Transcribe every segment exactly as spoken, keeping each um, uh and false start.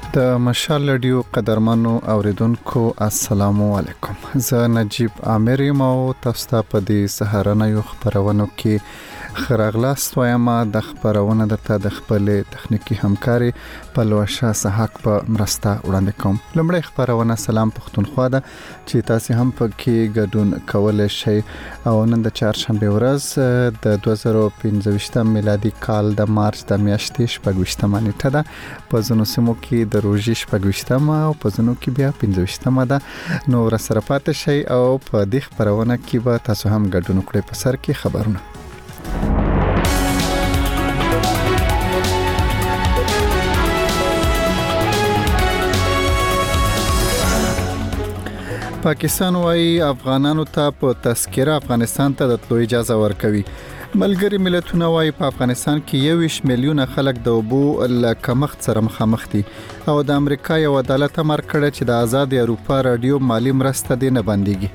د مشال رادیو قدرمنو اوریدونکو السلام علیکم. زه نجیب عامر یم او تاسو ته په دې سهارنیو خبرونو کې خراغلاست وایم. د خبرونه درته د خپل تخنیکی همکاري پلوشه سحق په مرسته وړاندې کوم. لمړی خبرونه سلام پښتونخوا ده چې تاسو هم په کې ګډون کولای شئ او نن د چهارشنبه ورځ د دوه زره او پنځه میلادي کال د مارچ د میاشتې شپږ نیټه ده. په ځینو سیمو کې د روزي شپږ او په ځینو کې بیا پنځه ده. نو ورسره پاتې شئ او په دې خبرونه کې به تاسو هم ګډون وکړئ. په سر کې خبرونه. پاکستان وايي افغانانو ته په تذکره افغانستان ته د تلو اجازه ورکوي. ملګری ملتونه وايي په افغانستان کې یویش میلیونه خلک د اوبو له کمښت سره مخامخ دي او د امریکا یو عدالت امر کړی چې د آزاد اروپا رادیو مالی مرسته دې نه بنديږي.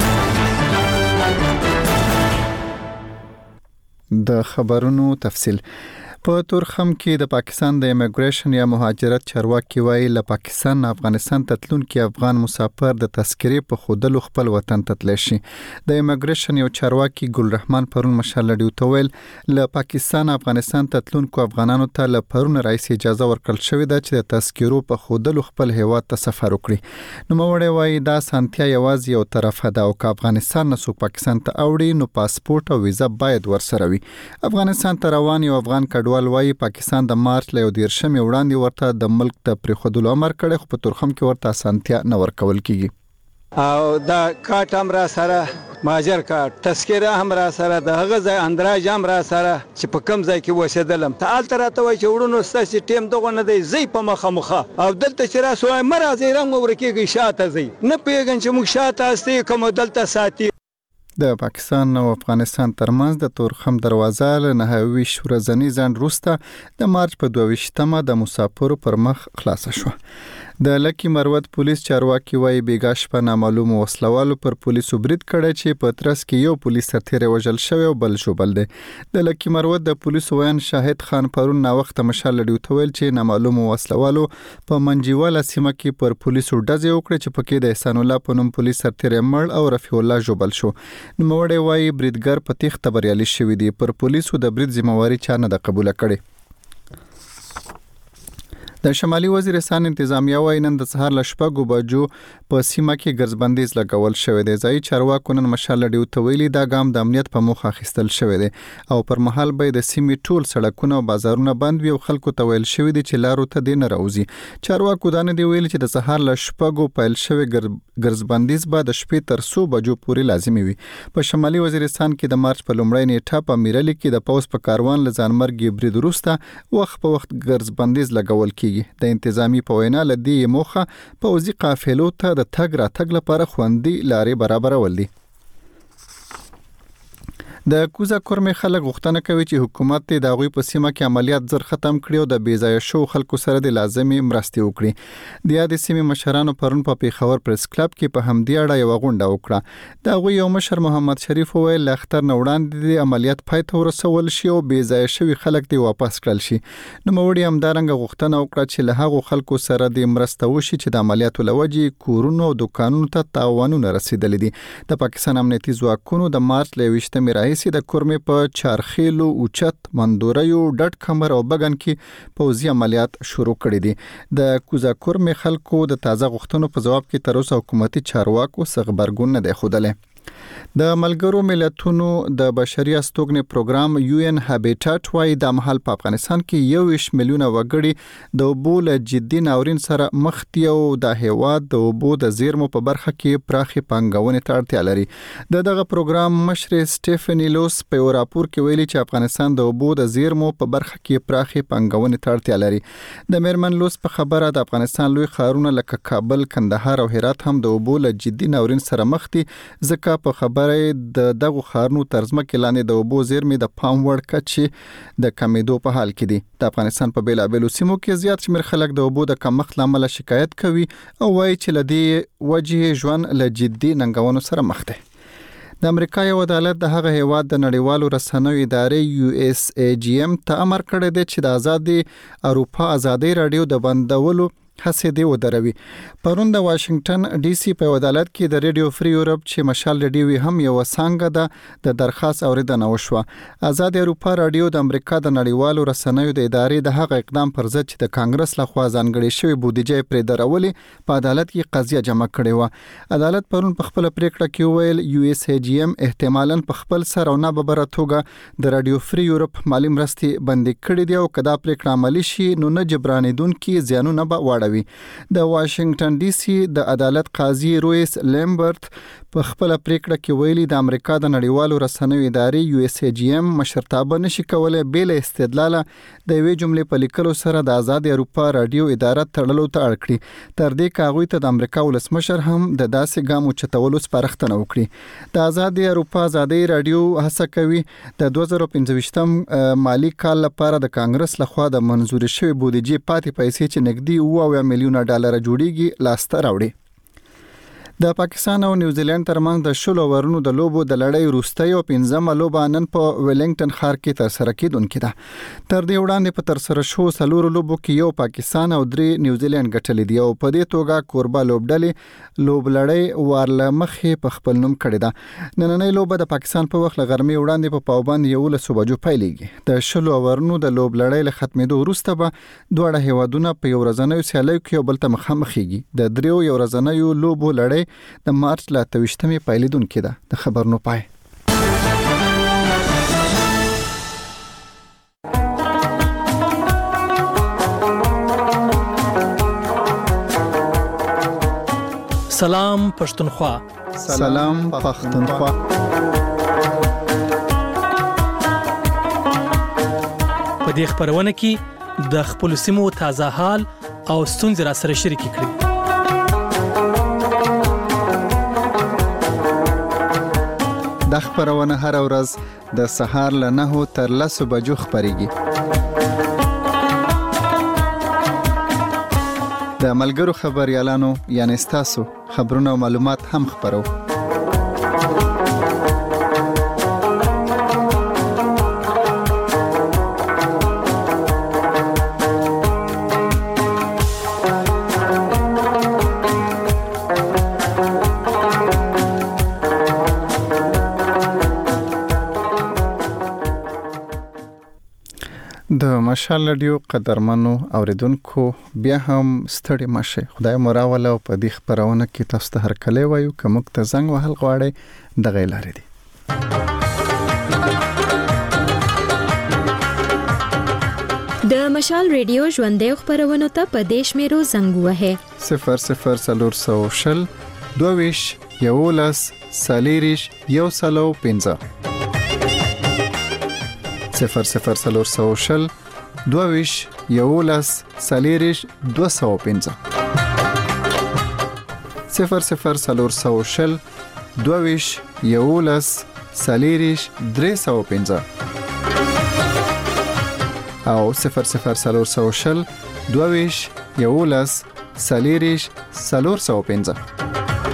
د خبرونو تفصيل. په تورخم کې د پاکستان د ایمیګریشن یا مهاجرت چارواکي وايي له پاکستان افغانستان ته تلونکي افغان مسافر د تذکرې په خودلو خپل وطن ته تللی شي. د ایمیګریشن یو چارواکي ګل رحمان پرون مشال لډیو تویل له پاکستان افغانستان ته تلونکو افغانانو ته له پرون رئیس اجازه ورکړل شوې ده چې د تذکرو په خودلو خپل هیواد ته سفر وکړي. نو موړی وايي دا سانتیا یوازې یو طرفه ده او که افغانستان نه څوک پاکستان ته اوړي نو پاسپورت او ویزا باید ورسره وي. افغانستان ته روان یو افغان کډوال وايي پاکستان د مارچ له دیرشم وړاندې ورته د ملک ته پریښودلو امر کړی خو په تورخم کې ورته اسانتیا نه ورکول کیږي. او دا کارت هم را سره ماجر کارت تذکره هم را سره د هغه ځای اندراج هم را سره چې په کم ځای کې وسیدلم ته الته راته وای چې وړونو ستاسو ټیم دغه نه دی زی په مخه مخه او دلته چې را سوای مرزي رنګ ورکیږي شاته زی نه پیګن چې موږ شاته استي کوم دلته ساتي. د پاکستان او افغانستان ترمنځ د تورخم دروازه له نهوي ورځنی ځنډ وروسته د مارچ په دوه ویشتمه د مسافرو پر مخ خلاص شو. د لکی مروت پولیس چارواکي وايي بیګا شپه نامعلوم وسلوالو پر پولیسو برید کړی چې په ترڅ کې یو پولیس سرتیر وژل شوی او بل شو بل دی. د لکی مروت د پولیسو ویان شاهد خان پرون نا وخت مشال لډیو تویل چې نامعلوم وسلوالو په منجیواله سیمه کې پر پولیسو ډزې وکړي چې پکې د احسان الله په نوم پولیس سرتیر مړ او رفیع الله جوبل شو. نو موړی وايي بریدګر په تخته بریالي شوی دی. پر پولیسو د برید ذمہواری چا نه د قبول کړي. د شمالي وزیرستان انتظامیه وايي نن د سهار ل شپږو بجو په سیمه کې ګرځبندیز لګول شوی دی. ځای چارواکو نن مشال لډیو تویلی دا ګام د امنیت په موخه اخیستل شوی دی او پر مهال به د سیمې ټول سړکونه او بازارونه بند وي او خلکو ته ویل شوی دی چې لارو ته دین راوځي. چارواکو دا نه دی ویل چې د سهار ل شپږو پیل شوی ګرځبندیز به د شپې تر څو بجو پورې لازمي وي. په شمالي وزیرستان کې د مارچ په لومړۍ نیټه په میرلی کې د پوس په کاروان ل ځانمرګي برید وروسته وخت په وخت ګرځبندیز لګول کیږي. د انتظامی په وینا لدی موخه پوځي قافلو ته د تګ را تګ لپاره خوندي لارې برابرول دي. د کوزا کورمې خلک غوښتنه کوي چې حکومت د هغوی په سیمه کې عملیات زر ختم کړي او د بیځایه شو خلکو سره د لازمي مرستې وکړي. د یاد سیمې مشرانو پرون په پیښور پریس کلب کې په همدې اړه یو غونډه وکړه. د هغوی یو مشر محمد شریف وویل ل اختر نه وړاندې د عملیات پای ته ورسول شي او بیځایه شوي خلک دی واپس کړل شي. نو موړي همدارنګه غوښتنه وکړه چې له هغو خلکو سره د مرسته وشي چې د عملیاتو لوجې کورونو او دکانونو ته تاوانونه رسیدلې دي. د پاکستان امنیتي ځواکونو د مارچ ل ویشتمې راهیسې د کورمې په چارخیلو، اوچت، مندوریو، ډټ کمر او بګن کې پوځي عملیات شروع کړي دي. د کوزا کورمې خلکو د تازه غوښتنو په جواب کې تر اوسه حکومتي چارواکو څه خبرګون نه دی ښودلی. د ملګرو ملتونو د بشري استوګنې پروګرام یو ان هابیټاټ وايي د مهال په افغانستان کې یویش میلیونه وګړي د اوبو له جدي ناورین سره مخ دي او د هیواد د اوبو د زیرمو په برخه کې پراخي پانګونې ته اړتیا لري. د دغه پروګرام مشر سټیفن لوس په راپور کې ویلي چې افغانستان د اوبو د زیرمو په برخه کې پراخي پانګونې ته اړتیا لري. د میرمن لوس په خبره د افغانستان لوی ښارونه لکه کابل، کندهار او هرات هم د اوبو له جدي ناورین سره مخ دي ځکه په خبره د دغه خارنو ترځمکه لاندې د اوبو زیرمې د پام وړ کچې د کمیدو په حال کې دي. د افغانستان په بیلابیلو سیمو کې زیات شمېر خلک د اوبو د کمښت لامل شکایت کوي او وایي چې لدې وجه ژوند له جدي ننګونو سره مخ دی. د امریکا یو عدالت د هغه هیواد د نړیوالو رسنیو ادارې یو اس ای جی ام ته امر کړی دی چې د آزادي اروپا آزادي رادیو د بندولو هڅې دی ودروي. پرون د واشنگټن ډي سي په عدالت کې د ریډیو فری یورپ چې مشال ریډیو هم یو څنګه ده د درخواست اوریدنه وشوه. آزاد اروپا رادیو د امریکا د نړیوالو رسنیو د ادارې د هغه اقدام پر ضد چې د کانګرس لخوا ځانګړې شوی بودیجه پرې درولې په عدالت کې قضیه جمع کړې و. عدالت پرون په خپل پریکړه کې ویل یو اس ای جی ایم احتمالاً په خپل سر او نه ببره توګه د رادیو فری یورپ مالی مرستې بندي کړې دي او کدا پریکړه عملی شي نو نه جبرانیدونکو زیانونه به واړوي. د واشنگټن ډي سي د عدالت قاضي رویس لیمبرت په خپل پریکړه کې ویلي د امریکا د نړیوالو رسنیو ادارې یو اس ای جی ایم مشرتابه نشي کولای بل استدلال د وی جملې په لیکلو سره د آزاد اروپا رادیو اداره تړلو ته اړ کړي. تر دې کاغوي ته د امریکا ولسمشر هم د داسې ګام چتولو سپارښتنه وکړي. د آزاد اروپا آزادي رادیو هڅه کوي د دوه زره پنځه مالی کال لپاره د کانګرس لخوا د منزور شوی بودیجه پاتې پیسې چې نګدي اوه میلیونه ډالر جوړیږي لاسته راوړي. د پاکستان او نیوزیلند ترمنځ د شلو ورونو د لوبو د لړۍ وروستۍ او پنځمه لوبه نن په ویلنګټن ښار کې ترسره کیدونکې ده. تر دې وړاندې په ترسره شو څلورو لوبو کې یو پاکستان او درې نیوزیلند ګټلې دي او په دې توګه کوربه لوبډلې لوب لړۍ ورله مخې په خپل نوم کړې ده. نننۍ لوبه د پاکستان په وخت لغرمې وړاندې په پاوبند یولس بجو پیلېږي. د شلو ورونو د لوب لړۍ له ختمېدو وروسته به دواړه هیوادونه په یو ورځنیو سیالیو کې بل ته مخامخېږي. د دریو یو ورځنیو لوبو لړۍ د مارچ لا توشتمې پیلېدونکې ده. د خبر نو پای. سلام پښتونخوا. سلام پښتونخوا. په دې خبرونه کې د خپل سیمو تازه حال او ستونزې را سره شریک کړئ. د خبرونه هر ورځ د سهار له نهو تر لسو بجو خبريږي. د ملګرو خبريالانو یعنی تاسو خبرونه او معلومات هم خبرو. د مشال رادیو قدرمنو اوریدونکو بیا هم ستړي مشه. خدای مو راوله او په دې خبرونه کې تاسو ته هر کله وایو کوم ته زنګ وهل غواړي د غیلارې دي. د مشال رادیو ژوندې خبرونه ته په دیش میرو زنګ وهه صفر صفر سلور سو شل دویش یولس سالیریش یو سلو پنځه صفر صفر سلور سو شل دویش یولس سالیریش دو سو پنځه صفر صفر سلور سو شل دویش یولس سالیریش درې سو پنځه او صفر صفر سلور سو شل دویش یولس سالیریش سلور سو پنځه.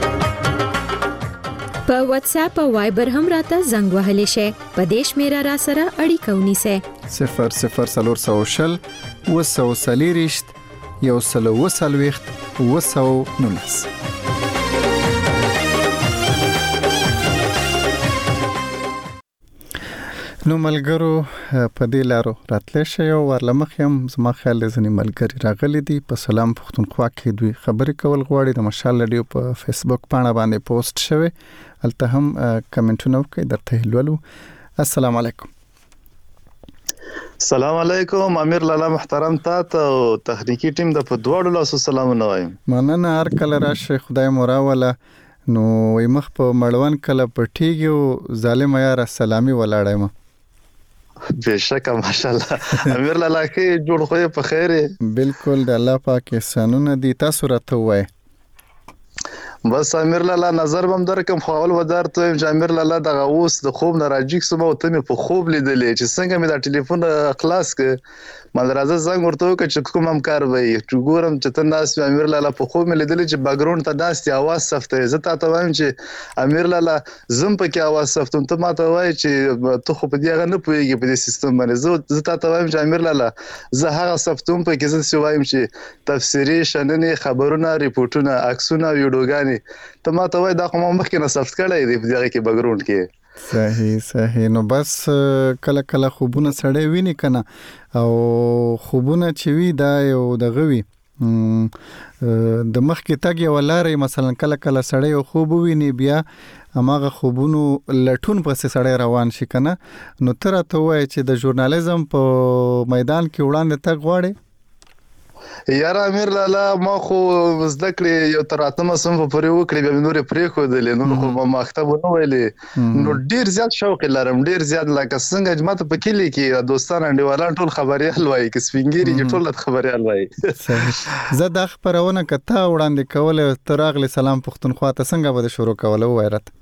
په واتس اپ او وایبر هم راته زنګ وهلی شي. په دیش میرا را سره اړیکه ونیسه صفر صفر سلور سو شل وسو سالیریشت یو سلو وسلويخت وسو نونس. نو ملګرو په دې لارو راتلې شي او ورلمخ هم زما خیال زنی ملګری راغلي دي. په سلام پښتونخوا کې دوی خبرې کول غواړي. د مشال رادیو په فیسبوک باندې باندې پوسټ شوی الته هم کمنټونه وکړئ درته لولو. السلام علیکم. السلام علیکم امیر لالا محترم تاسو او تخنیکی ټیم د په دوړو لاسو سلامونه وایم. مننه هر کله راشه خدای مو راوله. نو مخ په مړون کله پټیږي او ظالم یاره سلامي ولاړم. بشکه ماشاءالله امیر لالا کې جوړ خو په خیره. بالکل د الله پاک احسانونه دي. تاسو راته وای بس امیر لاله نظر بم درکم خو اول ودار ته چې امیر لاله دغه اوس د خوب نه راجیک سم او ته مې په خوب لیدلې چې څنګه مې دا ټلیفون خلاص ک مال راځه زنګ ورته وکړ چې کوم هم کار وي چې ګورم چې ته ناس امیر لاله په خوب مې لیدلې چې بیکګراوند ته داسې आवाज سفته زه تاسو وایم چې امیر لاله زم په کې आवाज سفتم ته ماته وای چې ته خو په دې غن نه پويږي په دې سیستم باندې زه تاسو وایم چې امیر لاله زه هغه سفتم په کې زه وایم چې تفسیری شننې خبرونه ریپورتونه عکسونه ویډیوګانی ته ماته وای دا کوم مخکې نه سفت کړی دی په دغه کې بیکګراوند کې صحیح صحیح نو بس کله کله خوبونه سړی ویني کنه او خوبونه چې وی دا یو دغه وی د مخ کې تاګ یو لارې مثلا کله کله سړی یو خوب ویني بیا اماغه خوبونو لټون پسې سړی روان شي کنه نو تر ته وای چې د ژورنالیزم په میدان کې وړاندې تاګ غواړي یار امیر لاله ما خو زده کړې یو تر اتمه سم په پرې وکړې به نور پرې خو دلې نو خو ما مکتب نو ویلې نو ډیر زیات شوق لرم ډیر زیات لکه څنګه جماعت په کلی کې دوستان انډیوالان ټول خبريال وایي کې سپینګيري ټول خبريال وایي زه د خبرونه کته وړاندې کوله تراغلی سلام پښتونخوا ته څنګه به شروع کوله وایرت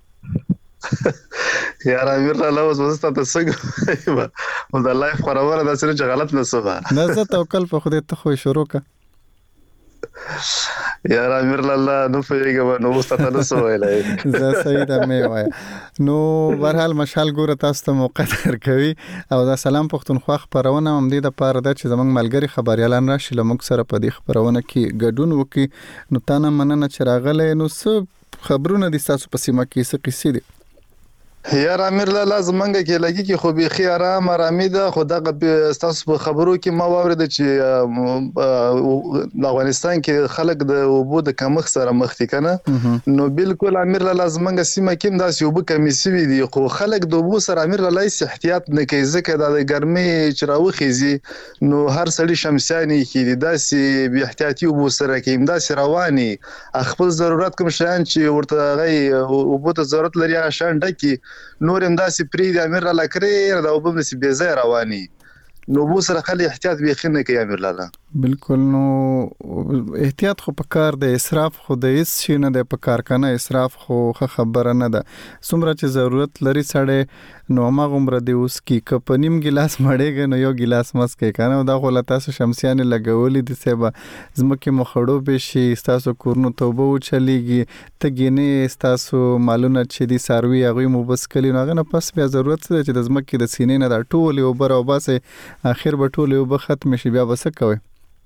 یار امیر لاله اوس وسته تاسو او د لایف خبره دا سره چې غلط نه سبا نه زه توکل په خدای ته خو شروع کا یار امیر لاله نو فیګه نو وسته تاسو وایلای زه صحیح ده مې وای نو برحال مشال ګوره تاسو ته موقع درکوي او دا سلام پښتونخوا خبرونه هم دې د پاره د چې زمنګ ملګری خبريالان راشي لمک سره په دې خبرونه کې ګډون وکي نو تانه مننه چې راغله نو څه خبرونه دي تاسو په سیمه کې څه قصې دي یار امیر لاله زمنګ کې لګي کې خو به خي آرام آرامي ده خو دغه تاسو په خبرو کې ما واورید چې د افغانستان کې خلک د وبو د کمښت سره مخ دي کنه نو بالکل امیر لاله زمنګ سیمه کې داسې وبو کمی سوي دي خو خلک د وبو سره امیر لاله احتیاط نه کوي ځکه د ګرمي چراوخيزي نو هر سړي شمسياني کې دي داسې به احتیاطي وبو سره کې داسې رواني خپل ضرورت کوم شان چې ورته غي وبو ته ضرورت لري هغه شان ډکی نور انداسې پری د امیر لاله کړی دا وبم نسی بي ځای رواني نو بو سره خلي احتیاط به خنه کوي امیر لاله بالکل نو احتیاط خو په کار د اسراف خو د هیڅ شي نه د په کار کنه اسراف خو خبره نه ده څومره چې ضرورت لري سړی نو ما غومره دی اوس کی کپنیم ګلاس مړېږي نو یو ګلاس مسکه کنه دا خو لته شمسيان لګولې دي سبا زمکه مخړو به شي تاسو کورنو توبه و چلیږي تګینه تاسو مالونه چې دي ساروي هغه مو بس کلی نو غنه پس بیا ضرورت څه چې د زمکه د سینې نه دا ټول یو بر او باسه اخر به ټول یو به ختم شي بیا بس کوي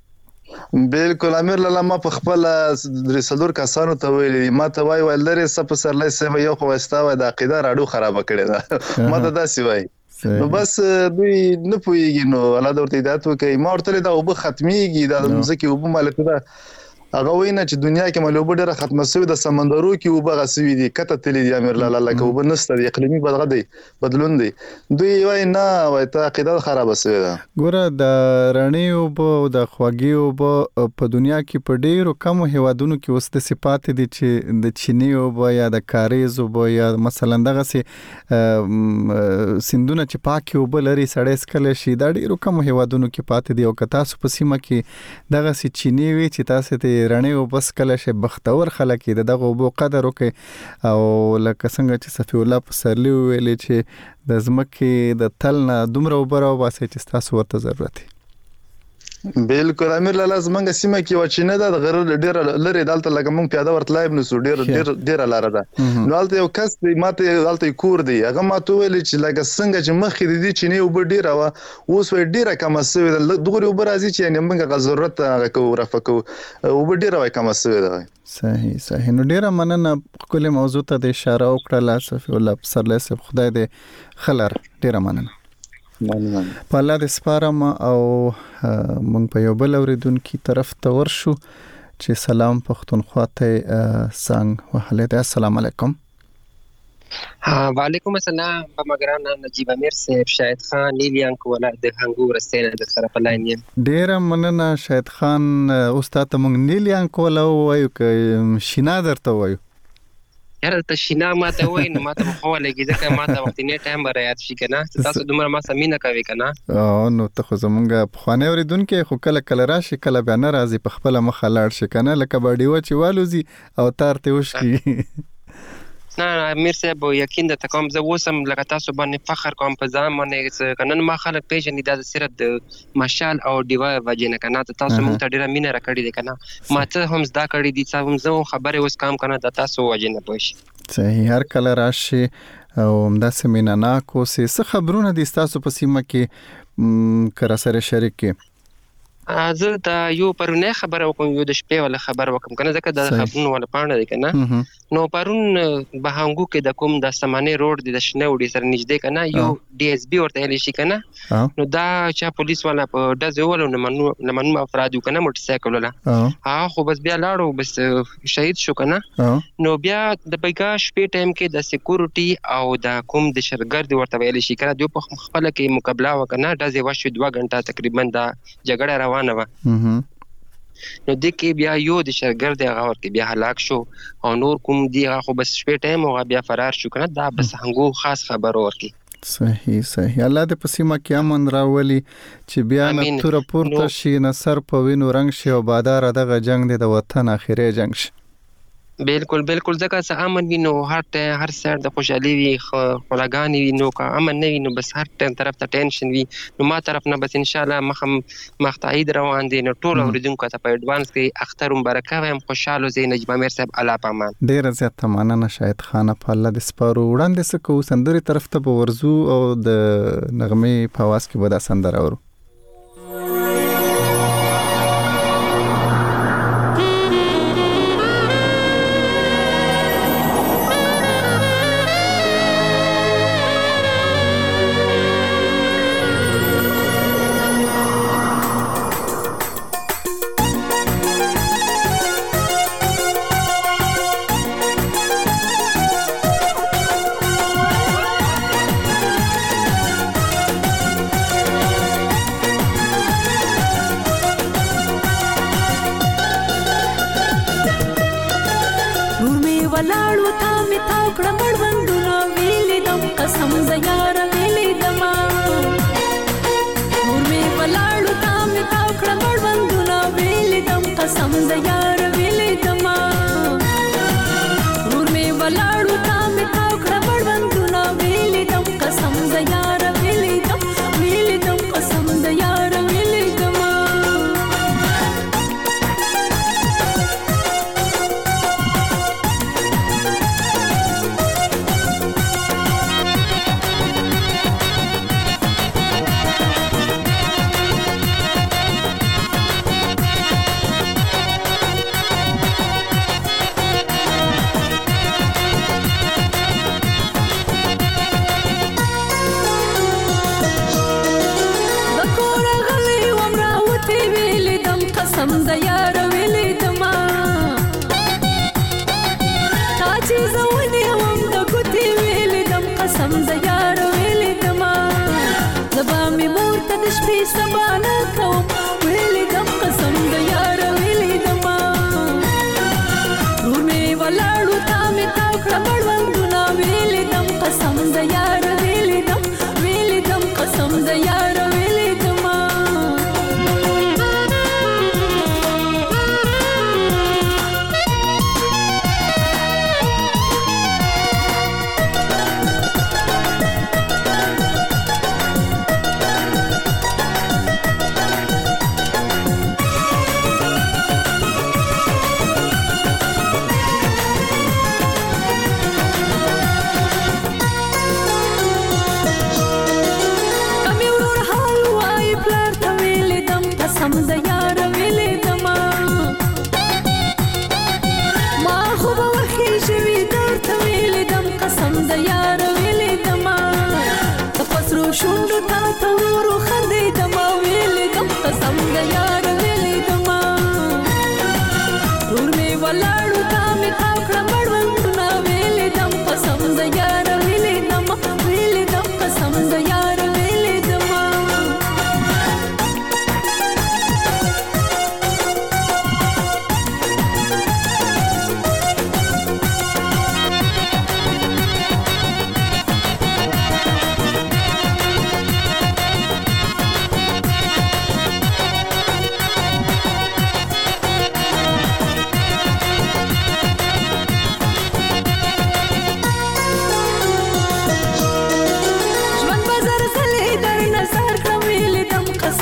بالکل امیر لاله ما په خپل رسالور کسانو ته ویلي ما ته وای ولري سپ سرلای سم یو خو واستاوه د عقیده راډو خراب کړي دا ما ته داسې وای نو بس دوی نه پويږي نو الله د ورته هدایت وکي ما ورته دا وب ختميږي دا مزکه وب مالک دا هغه وینا چې دنیا کې ملوب ډیره ختمه شوې د سمندرو کې وب غسوي دي کته تللی دی امیر لاله لکه وب نست دی اقلیمي بدغه دی بدلون دی دوی وای نه وای ته عقیده خراب شوې ده ګوره د رڼي وب او د خواږي وب په دنیا کې په ډیرو کم هیوادونو کې اوس د صفات دي چې د چینی وب یا د کاریز وب یا مثلا دغه سي سندونه چې پاکي وب لري سړې سکل شي دا ډیرو کم هیوادونو کې پاتې دي او کتا سو په سیمه کې دغه سي چینی وی چې تاسو ته رڼي او بس کله شه بختور خلک دغه وبو قدر وکي او لکه څنګه چې صفي الله په سرلی ویلې چې د زمکه د تل نه دومره وبره واسه چې تاسو ورته ضرورت دی بالکل امیر لاله زمنګ سیمه کې وچینه ده د غر ډیر لري دالته لکه مونږ پیاده ورتلای نو ډیر ډیر ډیر لاره ده نو الته یو کس دی ماته الته کور دی هغه ماته ویل چې لکه څنګه چې مخې دي چې نه وب ډیر وا اوس وی ډیره کم سوي دغه وب راځي چې نه موږ ضرورت هغه کو رفقو وب ډیره وای کم سوي ده صحیح صحیح نو ډیره مننه کله موضوع ته د اشاره وکړه صفي الله سرله سب خدای دې خلر ډیره مننه په الله د سپارم او مونږ په یو بل اوریدونکو طرف ته ورشو چې سلام پښتونخوا ته څنګه وحلت السلام علیکم وعلیکم السلام په مګران نجیب امیر صاحب شاهد خان نیلیان کوله د هنګور سینه د سره په لاین یم ډیر مننه شاهد خان استاد مونږ نیلیان کوله وایو ک شینا درته وایو یاره ته شینا ماته وای نه ماته خو لګی ځکه ماته وخت نه ټایم به یاد شي کنه تاسو دومره ما سمینه کوي کنه او نو ته خو زمونږ په خانه اوریدونکو خو کله کله راشي کله بیا نه راځي په خپل مخ لاړ شي کنه لکه باډي و چې والوزي او تار ته وشي نه امیر صاحب یقین ده کوم زه وسم لکه تاسو باندې فخر کوم په ځان باندې کنن ما خلک پیژنې د صرف د مشال او دیوا وجنه کنه تاسو مونږ ته ډیره مینه راکړې ده کنه ما ته هم زده کړې دي چې هم زه خبره اوس کام کنه د تاسو وجنه پوښ صحیح هر کله راشي او همدا سیمینه نا کو څه خبرونه دي تاسو په سیمه کې کر سره شریک زه دا یو پرونه خبره وکم یو د شپې ولا خبر وکم کنه ځکه د خبرونه ولا پاڼه دی کنه نو پرون بهانګو کې د کوم د سمانه روډ د شنه وډي سره نږدې کنه یو ډي اس بي ورته لې شي کنه نو دا چې پولیس والا په دځه ولو نه منو نه منو افراد کنه موټر سایکل ولا ها خو بس بیا لاړو بس شهید شو کنه نو بیا د بیګا شپې ټایم کې د سکیورټي او د کوم د شرګرد ورته ویل شي کنه دوی په خپل کې مقابله وکنه دځه وشو دوه غنټه تقریبا دا جګړه روانه و نو د کې بیا یو د شرګرد هغه ورته بیا هلاک شو او نور کوم دی هغه بس شپې ټایم او بیا فرار شو کنه دا بس هنګو خاص خبر ورکی صحیح صحیح الله دې په سیمه کې امن راولي چې بیا نه تور پورته شي نه سر په وینو رنگ شي او بادار دغه جنگ د وطن اخیری جنگ شي بالکل بالکل ځکه چې امن وي نو هر هر سر د خوشحالي وي خلاګانی وي نو که امن نه وي نو بس هر طرف ته ټینشن وي نو ما طرف نه بس ان شاء الله مخم مختعید روان دي نو ټول اوریدونکو ته په اډوانس کې اختر مبارک وایم خوشاله زین نجمه میر صاحب الله پامان ډیر زیات مننه شاهد خان په الله د سپارو وړاندې سکو سندري طرف ته به ورزو او د نغمه په واس کې به دا سندره اورو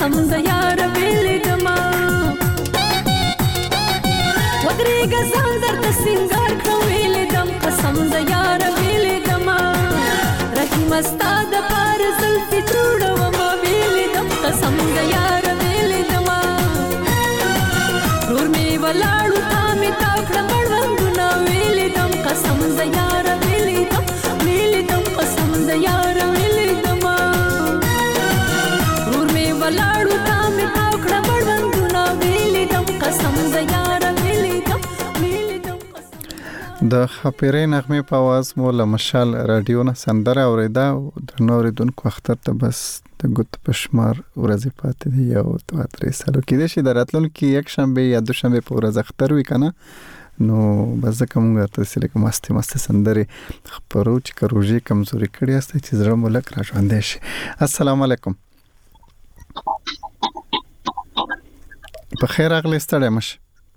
قسم د یار ویلې دما ودرېږه ځان درته سینګار کړم ویلې دم قسم د یار ویلې دما رحیمه ستا دپاره زلفې تروړومه ویلې دم قسم د یار ویلې دما ورور مې ولاړو تا مې تاو کړه مړوندونه ویلې دم قسم د یار ویلې دم ویلې دم قسم د یار ویلې دما ورور مې ولاړو تا مې تاو کړه مړوندونه ویلې دم قسم د یار ویلې دم ویلې دم قسم د خپېرې نغمې په आवाज مو له مشال رادیو نه سندره اورېده. درنو اورېدونکو اختر ته بس د ګوت په شمار ورځې پاتې دي یو دوه درې سالو کېدای شي د راتلونکي یک شنبه یا دوشنبه په ورځ اختر وي که نه نو بس ځکه مونږ درته داسې لکه مستې مستې سندرې خپرو چې که روژې کمزوري کړي هستئ چې زړه مو لږ راژوندی شي. السلام علیکم. په خیر راغلی ستړی مه شي.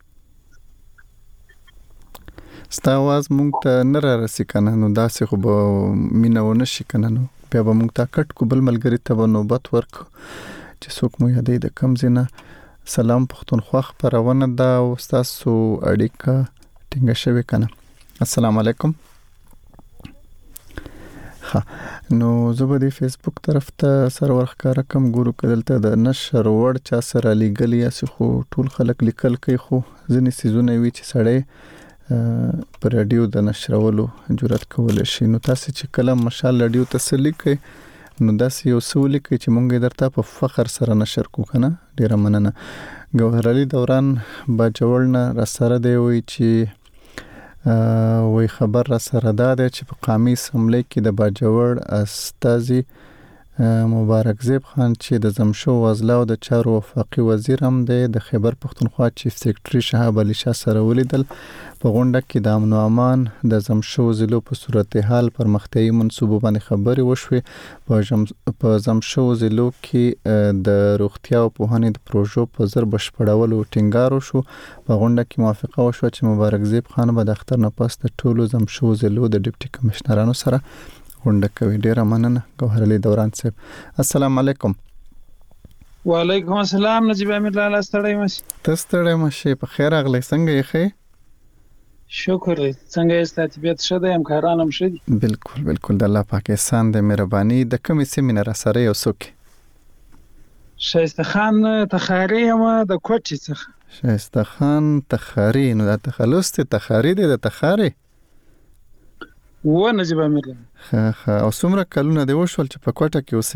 ستا आवाज مونږ ته نه را رسي که نه نو داسې خو به مینه ونه شي که نه نو بیا به مونږ تا کټ کو بل ملګري ته به نوبت ورکو چې څوک مو یادوي د کم ځای نه. سلام پښتونخوا خپرونه ده او ستاسو اړیکه ټینګه شوې که نه. السلام علیکم. ښه نو زه به د فیسبوک طرف ته سر ورښکاره کم ګورو که دلته د نشر وړ چا سره لیږلي یاسې خو ټول خلک لیکل کوي خو ځینې څیزونه وي چې سړی په رادیو د نشرولو جرأت کولی شي. نو تاسې چې کله مشال رادیو ته څه لیکئ نو داسې یو څه ولیکئ چې مونږ یې درته په فخر سره نشر کړو که نه. ډېره مننه. ګوهرعلي دوران باجوړ نه را سره دی وایي چې وایي خبر را سره دا دی چې په قومي اسمبلۍ کې د باجوړ استازي مبارک زیب خان چې د زمشو وزله او د چارو وفاقي وزیر هم دی د خیبر پښتونخوا چیف سیکرټري شهاب علي شاه سره ولیدل. په غونډه کې د امن و امان د زمشو ضلعو په صورتحال پرمختیایي منصوبو باندې خبرې وشوې. په زمشو ضلعو کې د روغتیا او پوهنې د پروژو په زر بشپړولو ټینګار وشو. په غونډه کې موافقه وشوه چې مبارک زیب خان به د اختر نه پس د ټولو زمشو ضلعو د ډیپټي کمشنرانو سره غونډه کوي. ډیره مننه ګوهرعلي دوران صاحب. السلام علیکم. وعلیکم السلام. نجیب امیر لاله ستړی مشي. ته ستړی مشي. په خیر راغلی. څنګه یې ښې؟ شکر دی. څنګه یې ستا طبیعت ښه دی؟ همکاران هم ښه دي؟ بالکل بالکل د الله پاک احسان دی مهرباني. د کومې سیمې نه را سره یو څوک؟ شایسته خان تخاري یم د کوټې څخه. شایسته خان تخاري. نو دا تخلص دی تخاري دی د تخاري و نجیب امیر لاله. ښه ښه. او څومره کلونه دی وشول چې په کوټه کې اوسئ؟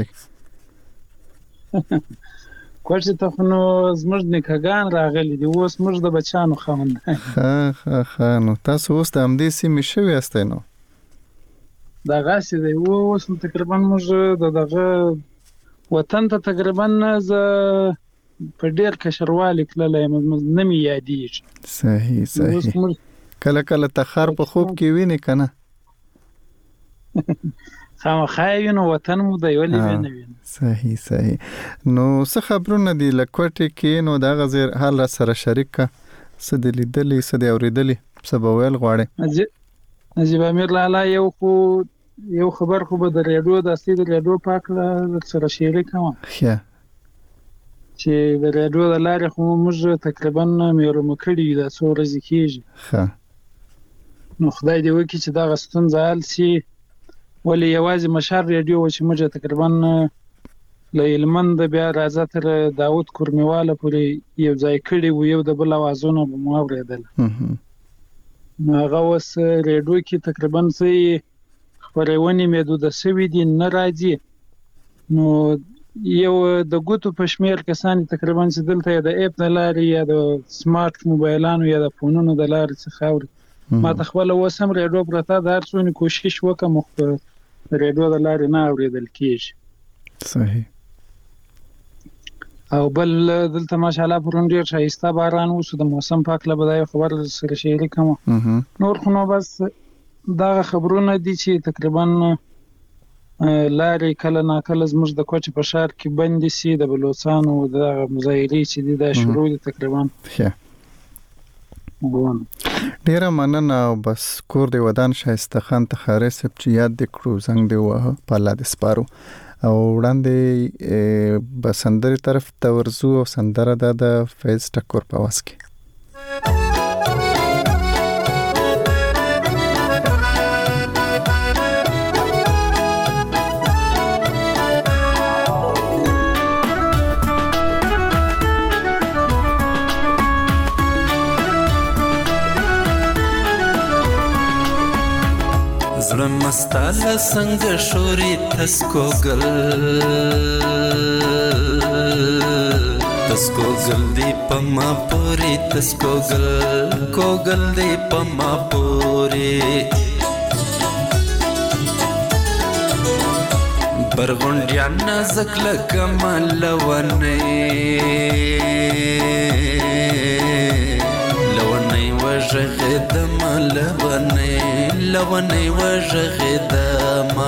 کوټې ته خو نو زموږ نیکهګان راغلي دي اوس موږ د بچیانو خاوندان. ښه ښه ښه. نو تاسو اوس د همدې سیمې شوي یاستئ نو؟ دغسې دی. اوس نو تقریبا موږ د دغه وطن ته تقریبا زه په ډېر کشروالي تللی یم نه مې یادېږي. صحیح صحیح. کله کله تخار په خوب کې وینې که نه؟ خامخا یې وینو وطن مو دی ولې بیا نه وینو. صحیح صحیح. نو څه خبرونه دي له کوټې کې نو د هغه ځای حال را سره شریک که څه دې لیدلي څه دې اورېدلي څه به ویل غواړې؟ نجیب امیر لاله یو خو یو خبر خو به د ریډیو د اصلي د ریډیو په هکله سره شریک کوم ښه چې د ریډیو د لارې خو موږ تقریبا محرومه کړي یو دا څو ورځې کېږي. ښه نو خدای دې وکړي چې دغه ستونزه حل شي. ولې یوازې مشال ریډیو و چې موږ تقریبا له هلمند بیا راځه تر داود کورمیواله پورې یو ځای کړي وو یو د بل اوازونه به مو اورېدل. نو هغه اوس ریډیو کې تقریبا څه خپرونې محدوده شوي دي نه راځي. نو یو د ګوتو په شمېر کسان تقریبا چې دلته د اپ د لارې یا د سمارټ موبایلانو یا د فونونو د لارې څخه اوري. ما ته خپله اوس هم ریډیو پرته د هر څونې کوشش وکړم خو د ریډیو د لارې نه اورېدل کېږي. صحیح. او بل دلته ماشاءالله پرون ډېر ښایسته باران وشو. د موسم په هکله به دا یو خبر سره شریکوم. نور خو نو بس دغه خبرونه دي چې تقریبا لارې کله ناکله زموږ د کوټې په ښار کې بندې شي. د بلوڅانو دغه مظاهرې چې دي دا شروع دي تقریبا. ښه ډیره مننه او بس کور دی ودان شایسته خان تخاری سپ چې یاد د کړو زنګ دی وه په الله د سپارو او وړاندې بسندري طرف ته ورزو او سندره د فیض ټکور په واس کې زړه مستاله څنګه شوري تسکو گل تسکو گل دی پما پوری تسکو گل کو گل دی پما پوری برغونډیا نازک لکمل ونه وژغدم لونی لونی وژغدم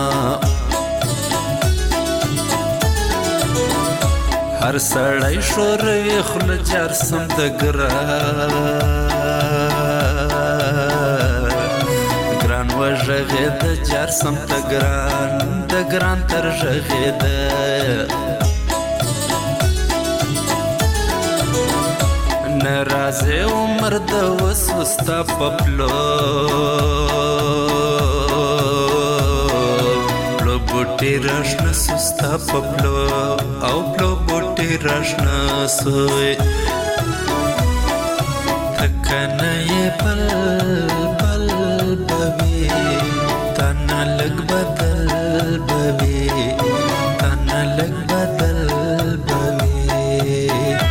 هر سړی شوروي خل جار سم د ګران ګران وژغد جار سم د ګران د ګران تر ژغد نرازه عمر د وسوستا پپلو پلو بوټي راشنا سوستا پپلو او پلو بوټي راشنا سوی تکنه بل بل بوي تانا لګ بدل بوي تانا لګ بدل بوي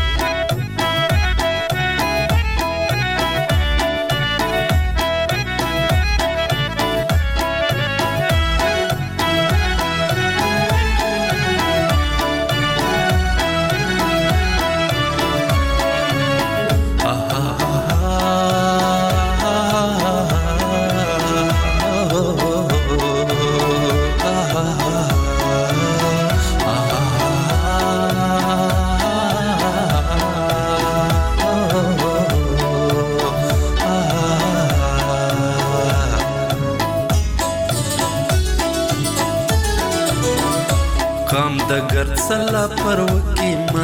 دگر سلا پر وکی ما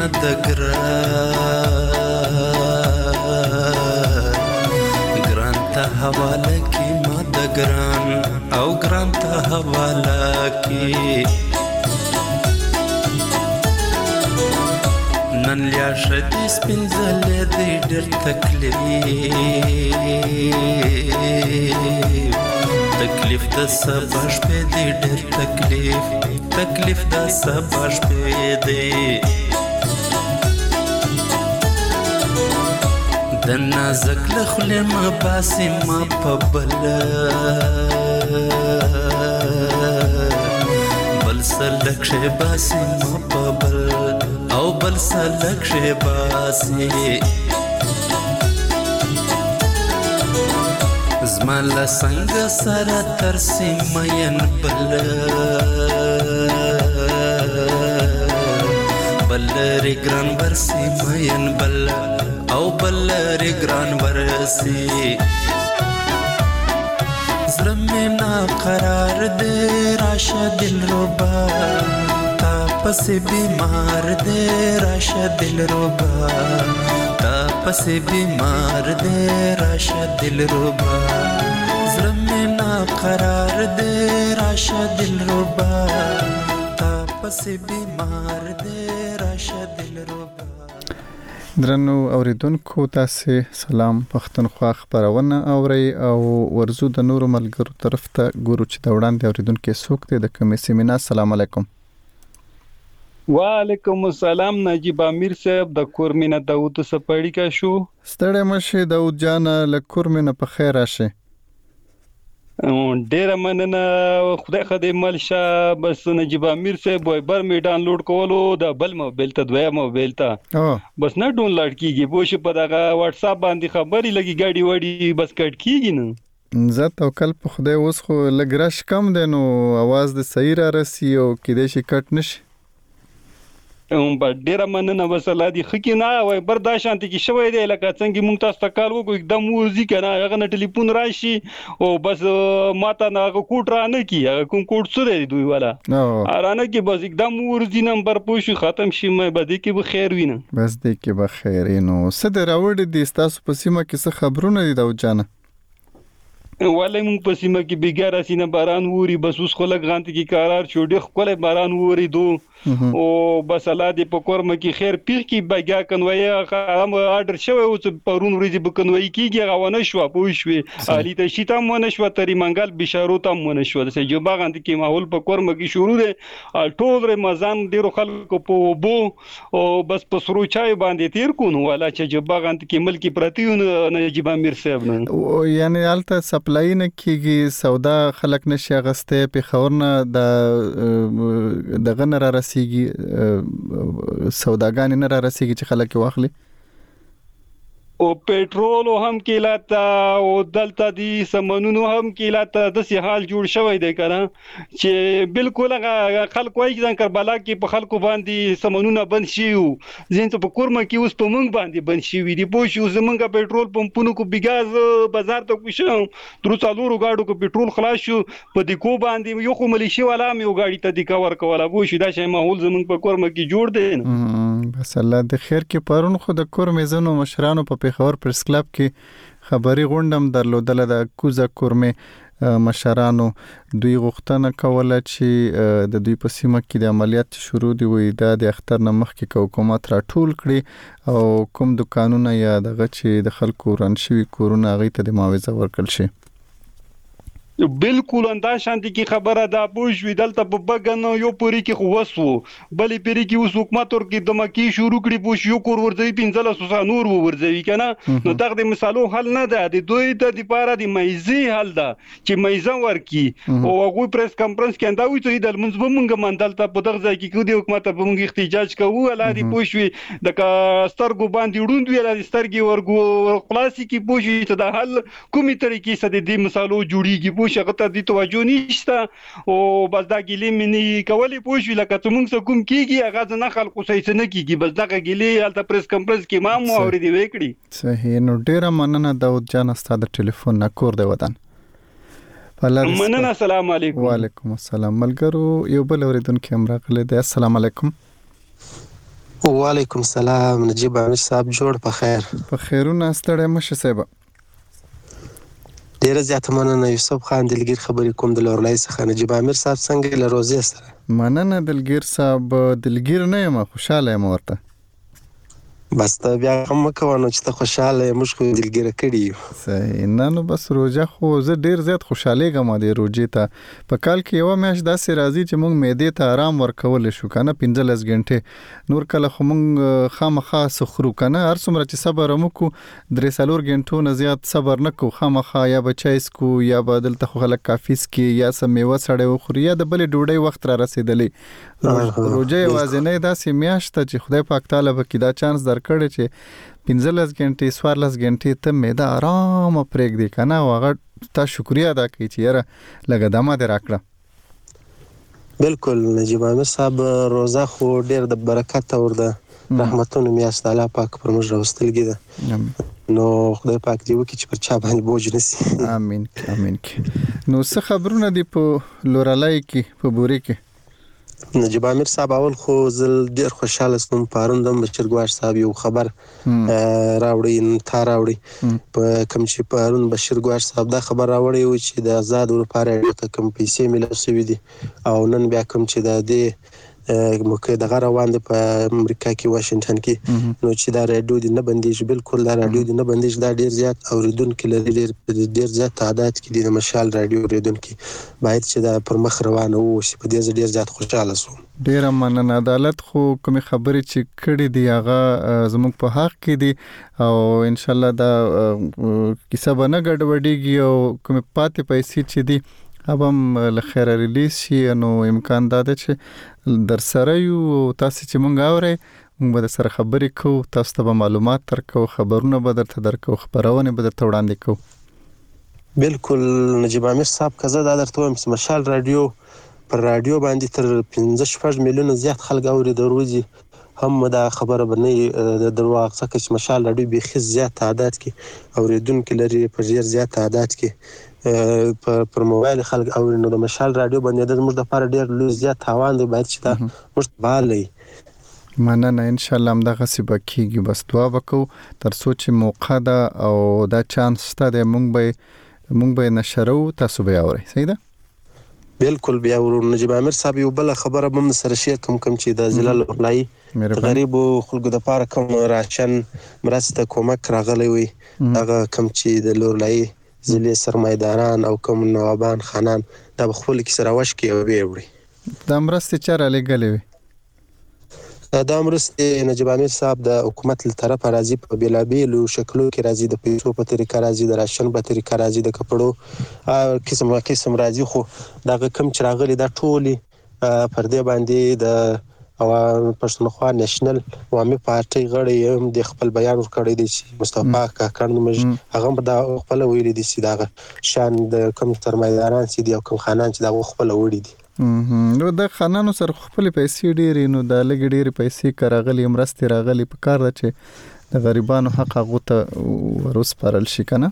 دگران گران تا حواله کی ما دگران او گران تا حواله کی نن لیا شدی سپینزلی دی ډیر تکلیف تکلیف د سبا شپې دی ډیر تکلیف تکلیف د سبا شپې دی د نازک لخلې ما باسي ما په بل بل سلک شي باسي ما په بل او بل سلک شي باسي زمال څنګه سره ترسي مین بل بل ری ګران ورسي مین بل او بل ری ګران ورسي زړه مې نا قرار دې راشه دلربا تا پسې بیمار دې راشه دلربا تا پسې بیمار دې راشه دلربا زړه مې نا قرار دې راشه دلربا تا پسې بیمار دې راشه دلربا. درنو اوریدونکو تاسو سلام پښتونخوا خبرونه اوري او ورزو د نورو ملګرو طرف ته ګورو چې د وړاندې اوریدونکو څوک دی د کومې سیمینار. السلام علیکم. وعلیکم السلام. نجیب امیر صاحب د کورمینه داوود سپاړی کا شو. ستړی مشه داوود جان له کورمینه په خیر راشه. ډیر مننه خدای خدای ملشه. بس نجیب امیر صاحب وایبر می ډاونلوډ کولو د بل موبایل ته دوه موبایل ته بس نه ډاونلوډ کیږي بوش په دغه واتس اپ باندې خبري لګي گاډي وړي بس کټ کیږي نه. زه توکل په خدای اوس خو لګرش کم دی نو आवाज د صحیح را رسی او کېدې شي کټ نشي. هم په ډیره مننه وسله دي خکې نه وای برداشت کی شوی دی لکه څنګه مونږ تاسو ته کال وکړو एकदम ورزي کنه هغه نه ټلیفون راشي او بس ماته نه کوټ را نه کی کوم کوټ څه دی دوی والا ارانه کی بس एकदम ورزي نمبر پوښي ختم شي مې بده کې به خیر وینم بس دې کې به خیر نو څه د راوړ دي تاسو په سیمه کې څه خبرونه دي دا جانه ولې مونږ په سیمه کې بیګاره سینه باران ووري بس اوس خلک غانت کې قرار چوډي خپل باران ووري دو او بس الله دې په کورمه کې خیر پیر کې بګا کنوي هم آرډر شوی او پرون ورځي بکنوي کېږي غوونه شو پوه شوي علي ته شي تام ونه شو تری منګل بشارو تام ونه شو د سجوبا غانت کې ماحول په کورمه کې شروع دی ټول رمضان ډیرو خلکو په بو او بس په سرو چای باندې تیر کو نو ولا چې جوبا غانت کې ملکی پرتیون نجيب امیر صاحب نو یعنی الته سپلای نه کیږي سودا خلک نشي غسته په خورنه د دغه نه را رسیږي سوداګان نه را رسیږي چې خلک واخلي او پېټرول هم کېلاته او دلته دي سمنونو هم کېلاته د سي حال جوړ شوی دی کنه چې بالکل خلک وایي چې کربلا کې په خلکو باندې سمنونه بند شي زین ته په کورمه کې اوس په مونږ باندې بند شي وي دی پوه شو زمونږ پېټرول پمپونو کو بیګاز بازار ته کوشم تر څالورو گاډو کو پېټرول خلاص شو په دې کو باندې یو خو ملیشي والا مې یو گاډي ته د کور کولا بو شي دا شی ماحول زمونږ په کورمه کې جوړ دی بس الله د خیر کې پرون خو د کور میزونو مشرانو په پیښور پریس کلب کې خبري غونډم درلودل د کوزه کورمه مشرانو دوی غوښتنه کوله چې د دوی په سیمه کې د عملیات شروع دی وي د اختر نه مخکې حکومت را ټول کړي او کوم دکانونه یا دغه چې د خلکو رانشوي کورونه غي ته د معاوضه ورکړل شي بالکل انده شانتي کی خبره دا پوښوي دلته په بګنو یو پوری کې خو وسو بلې پری کې اوس حکومت ور کې دمکی شروع کړي پوښ یو کور ورځي پنځله سوسا نور ورځي کنه نو دغه د مثالو حل نه ده د دوی د لپاره د مېزي حل ده چې مېزه ورکی او هغه پریس کانفرنس کې انده وي چې د منځ بمنګ مندلته په دغه ځای کې د حکومت په موږ احتجاج کوو الا دي پوښوي د سترګو باندې وډوند ویل د سترګي ورګو خلاصي کې پوښي چې د حل کومي طریقې سره د دې مثالو جوړیږي شغه ته د توجه نشته او بس دا ګلې منی کولی پوښ لکه څنګه څه کوم کیږي هغه نه خلکو سې نه کیږي بس دا ګلې الته پریس کانفرنس کې ما مو اورېدی وکړي صحیح نو ډیره مننه داود جان ستاسو ټلیفون نه کور دی ودان مننه السلام علیکم وعلیکم السلام ملګرو یو بل اوریدونکو هم راغلی دی السلام علیکم وعلیکم السلام نجيب امیر صاحب جوړ په خیر په خیرونه ستړی مشه صاحب ډیر زیات مننه یوسف خان دلګیر خبرې کوم د لورلای څخه نجيب امیر صاحب څنګه له روزي سره مننه دلګیر صاحب دلګیر نه یم خوشاله یم ورته بس ته بیا هم کوونه چې ته خوشاله یې موږ خو دلګیره کړی صحیح نه نو بس روزه خو زه ډیر زیات خوشاله ګم د روزې ته په کال کې یو میاشت داسې راځي چې موږ معدې ته آرام ورکول شو کنه پنځلس غنټه نور کله خو موږ خامخا سخرو کنه هر څومره چې صبر مکو درې سالور غنټو نه زیات صبر نکو خامخا یا بچایس کو یا بدل ته خلک کافیس کې یا سمېوه سړې خوري یا د بل ډوډۍ وخت را رسیدلې روزه وازنه داسې میاشت چې خدای پاک تعالی وکړي دا چانس در کړی چې پنځلس غنټې سوارلس غنټې ته معده آرام پرېږ دی کنه هغه تا شکریا ادا کوي چې یاره لګه دمه دې راکړه بالکل نجيب امیر صاحب روزه خو ډېر د برکت او د رحمتونو میاشت الله پاک پر موږ راوستلګي ده نو خدای پاک دې وکړي چې پر چا باندې بوج نشي امين امين نو څه خبرونه دي په لورلای کې په بوري کې نجيب امیر صاحب اول خو زل ډیر خوشاله سوم پرون د بشیر ګواش صاحب یو خبر راوړی تا راوړی په کوم چې پرون بشیر ګواش صاحب دا خبر راوړی و چې د آزاد لپاره ته کوم پیسې ملي شوې دي او نن بیا کوم چې د دې موکه د غروان د په امریکا کې واشنگټن کې نو چې دا رادیو دی نه بندیږي بالکل دا رادیو دی نه بندیږي دا ډیر زیات اوریدونکو لري ډیر ډیر زیات تعداد کې د مشال رادیو اوریدونکو باید چې دا پر مخ روانه وو چې په دې ډیر زیات خوشاله سو ډیر مننه عدالت خو کوم خبرې چې کړې دی هغه زموږ په حق کې دی او ان شاء الله دا کیسه به نه ګډوډیږي او کوم پاتې پیسې چې دی ابم لخر ریلیز شي نو امکان ده چې در سره یو تاسو چې مونږ اوري مونږ به سره خبرې کوو تاسو ته معلومات ترکو خبرونه به درته درکو خبرونه به درته وړاندې کوو بالکل نجيب امیر صاحب کزه دا درته وایم چې مشال رادیو پر رادیو باندې تر پنځه شپږ میلیون زیات خلک اوري د ورځې هم دا خبره باندې د درواغ څخه چې مشال رادیو به زیات تعداد کې اوریدونکو لري په ډیر زیات تعداد کې پر موبایل خلک او نو د مشال رادیو باندې د موږ د لپاره ډیر لوی زیات تاوان دی باید چې دا موږ بالي مننه ان شاء الله همدغه سی بکیږي بس دعا وکړو تر سوچ موقع ده او دا چانس ستاسو مونږ به مونږ به نشرو تاسو به اورئ صحیح ده بالکل بیا ورور نجیب عامر صاحب یو بل خبره هم سره شیر کوم کوم چې د ضلع لورلای غریب خلکو د پاره کوم راشن مرسته کومک راغلی وي هغه کوم چې د لورلای ضلع سرمایداران او کوم نوابان خانان د خپل کې سره وش کې او وي د مرسته چاره لګلې وي دا مرسته نجیب عامر صاحب د حکومت له طرفه راځي په بیلابیلو شکلو کې راځي د پیسو په طریقه راځي د راشن په طریقه راځي د کپړو قسم قسم راځي خو دا کم چې راغلي دا ټولي پر دې باندې د او پښتونخوا نېشنل عوامي پارټي غړي هم د خپل بیان ورکړی دی چې مصطفی کاکړ موږ هغه دا خپل ویلي دي چې دا شان د کوم سرمایداران چې دی او کوم خانان چې دا خپل وړي دي نو د خانانو سره خپل پیسې ډېرې نو د لګ ډېرې پیسې کراغلي مرستې راغلي په کار ده چې د غریبانو حق هغه ته ورس پرل شي کنه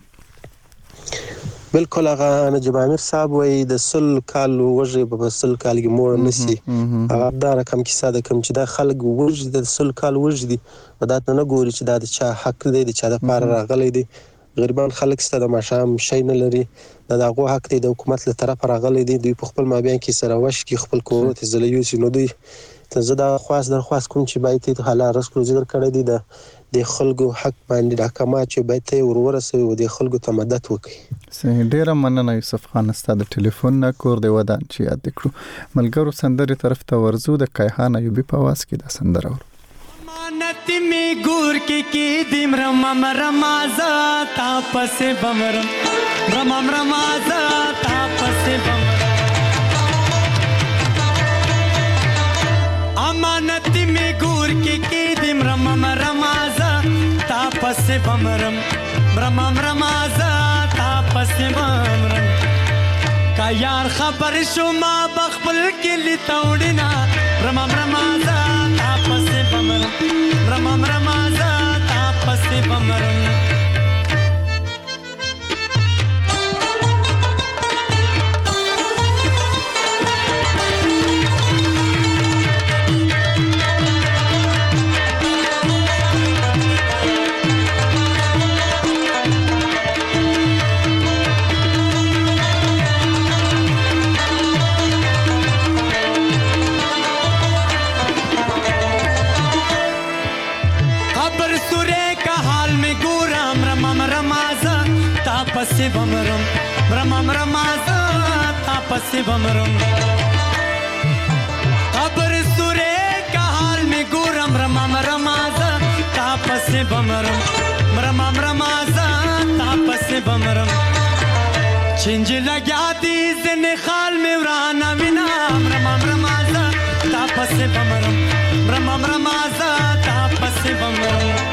بالکل هغه نجیب عامر صاحب وای د سل کال وجه په سل کال کې مور نسی هغه دا رقم کې ساده کم چې دا خلک وجه د سل کال وجه دي دا نه ګوري چې دا د چا حق دی د چا د پاره راغلي دي غریبان خلک ستاسو د ماشام شي نه لري دا دغه حق دی د حکومت له طرفه راغلي دي دوی په خپل مابین کې سره وش کې خپل کور ته زلیو چې نو دوی ته زه دا خواست درخواست کوم چې باید ته حالا رسکو ذکر کړی دی د د خلکو حق باندې د حکومت چې باید ته ورورسوي او د خلکو ته مدد وکړي صحیح ډیر مننه یوسف خان ستاسو د ټلیفون نه کور دی ودان چې یاد کړو ملګرو سندري طرف ته ورزو د کایهان ایوبی په واس کې د سندره مانتی می ګور کې کې دیم رمم رمازا تاپس بمرم رمم رمازا تاپس بمرم امانتی می ګور کې کې دیم رمم رمازا تاپس بمرم رمم رمازا تاپس بمرم کا یار خبر شوما بخبل کې لتاوډینا رمم رمازا تاپس بمرم رمم رمازا تاپس بمرم تاپس بمرم رمم رمازا تاپس بمرم قبر سورے کا حال میں گورم رمم رمازا تاپس بمرم رمم رمازا تاپس بمرم چنج لگیا دی زن خال میں ورانا ونام رمم رمازا تاپس بمرم رمم رمازا تاپس بمرم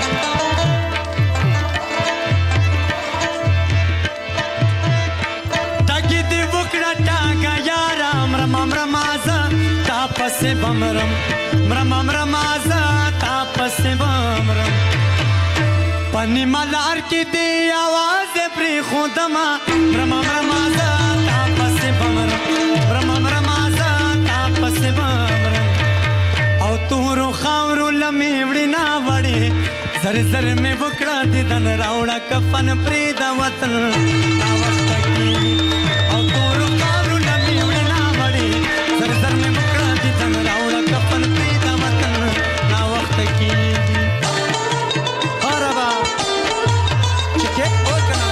رمم رمازا تاپس بمرم رمم رمازا تاپس بمرم پنی ملار کی دی آواز پری خودما رمم رمازا تاپس بمرم رمم رمازا تاپس بمرم او تورو خاورو لمی وڑی نا وڑی زر زر میں وکڑا دی دن راوڑا کفن پریدا وطن نا وقت کی او تورو خاورو لمی وڑی سر سر میں مکڑا دی تن راوڑا کفن پیدا وطن نا وقت کی اور ابا چکے اور کنا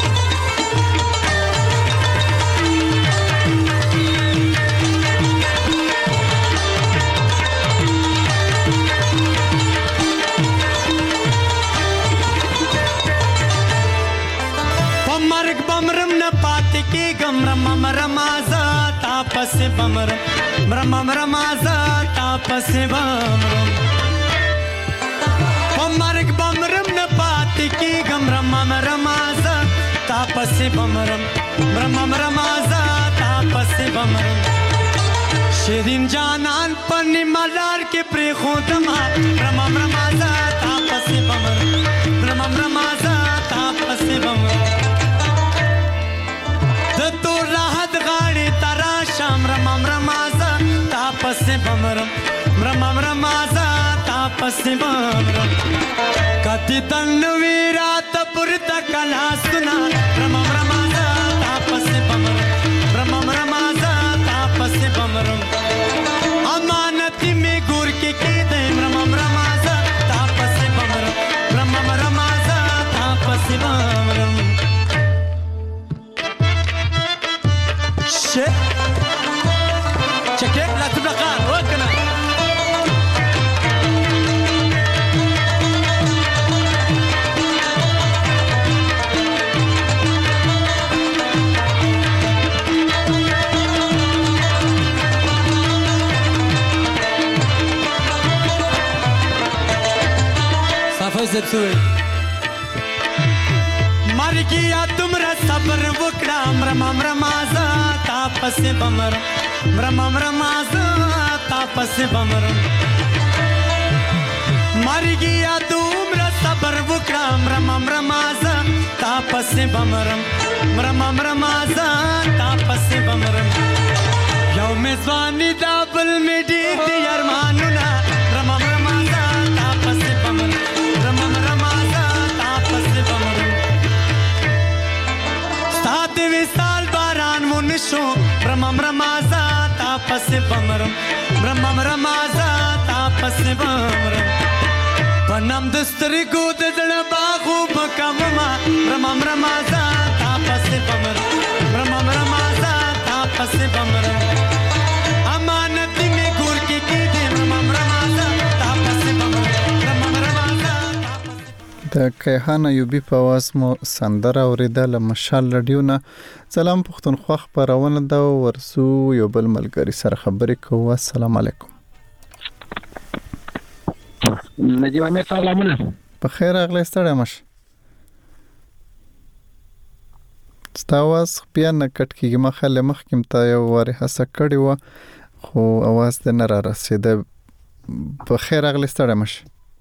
پمرگ بمرم نہ پاتے کی گم رمم رمازا تاپس بمرم رمم رمازا تاپس بمرم پمرگ بمرم نہ پاتے کی گم رمم رمازا تاپس بمرم رمم رمازا تاپس بمرم شیرین جانان پنی ملار کې پرې خودما رمم رمازا تا پسې بمر رمم رمازا تا پسې بمر د تو راحت غاړي ترا شام رمم رمازا تا پسې بمر رمم رمازا تا پسې بمر کتی تن ویرات پرتا کلا سنا رمم رمازا تا پسې بمر رمم رمازا تا پسې بمر امانتی می ګور کې کې دې رمم رمازا تا پسې بمر رمم رمازا تا پسې بمر شه چکه لا تبقى وکنه زبسوي مرګیا تمرا صبر وکړه مرم رمازا تا پسې بمر مرم رمازا تا پسې بمر مرګیا تمرا صبر وکړه مرم رمازا تا پسې بمر مرم رمازا تا پسې بمر یو میزوانی دا بل می دي دي ارمانونه رمم رمازا تا پسې بمر رمم رمازا تا پسې بمر سات وصال باران ونشو رمم رمازا تا پسې بمر رمم رمازا تا پسې بمر پنم دسترګو د زړه باغو بکمما رمم رمازا تا پسې بمر رمم رمازا تا پسې بمر امانت می ګور کې کې دې رمم رمازا تا پسې بمر رمم رمازا د کیهان ایوبی په आवाज مو سندره اوریدل مشال رادیو نه سلام پښتونخوا خبرونه دا ورسو یو بل ملګری سره خبرې کوو السلام علیکم نجیب امیر سلامونه په خیر اغلی ستړی مش ستاواز بیا نه کټ کیږي مخاله مخکم ته یو واره هڅه کړې و خو आवाज ته نه را رسیده په خیر اغلی ستړی مش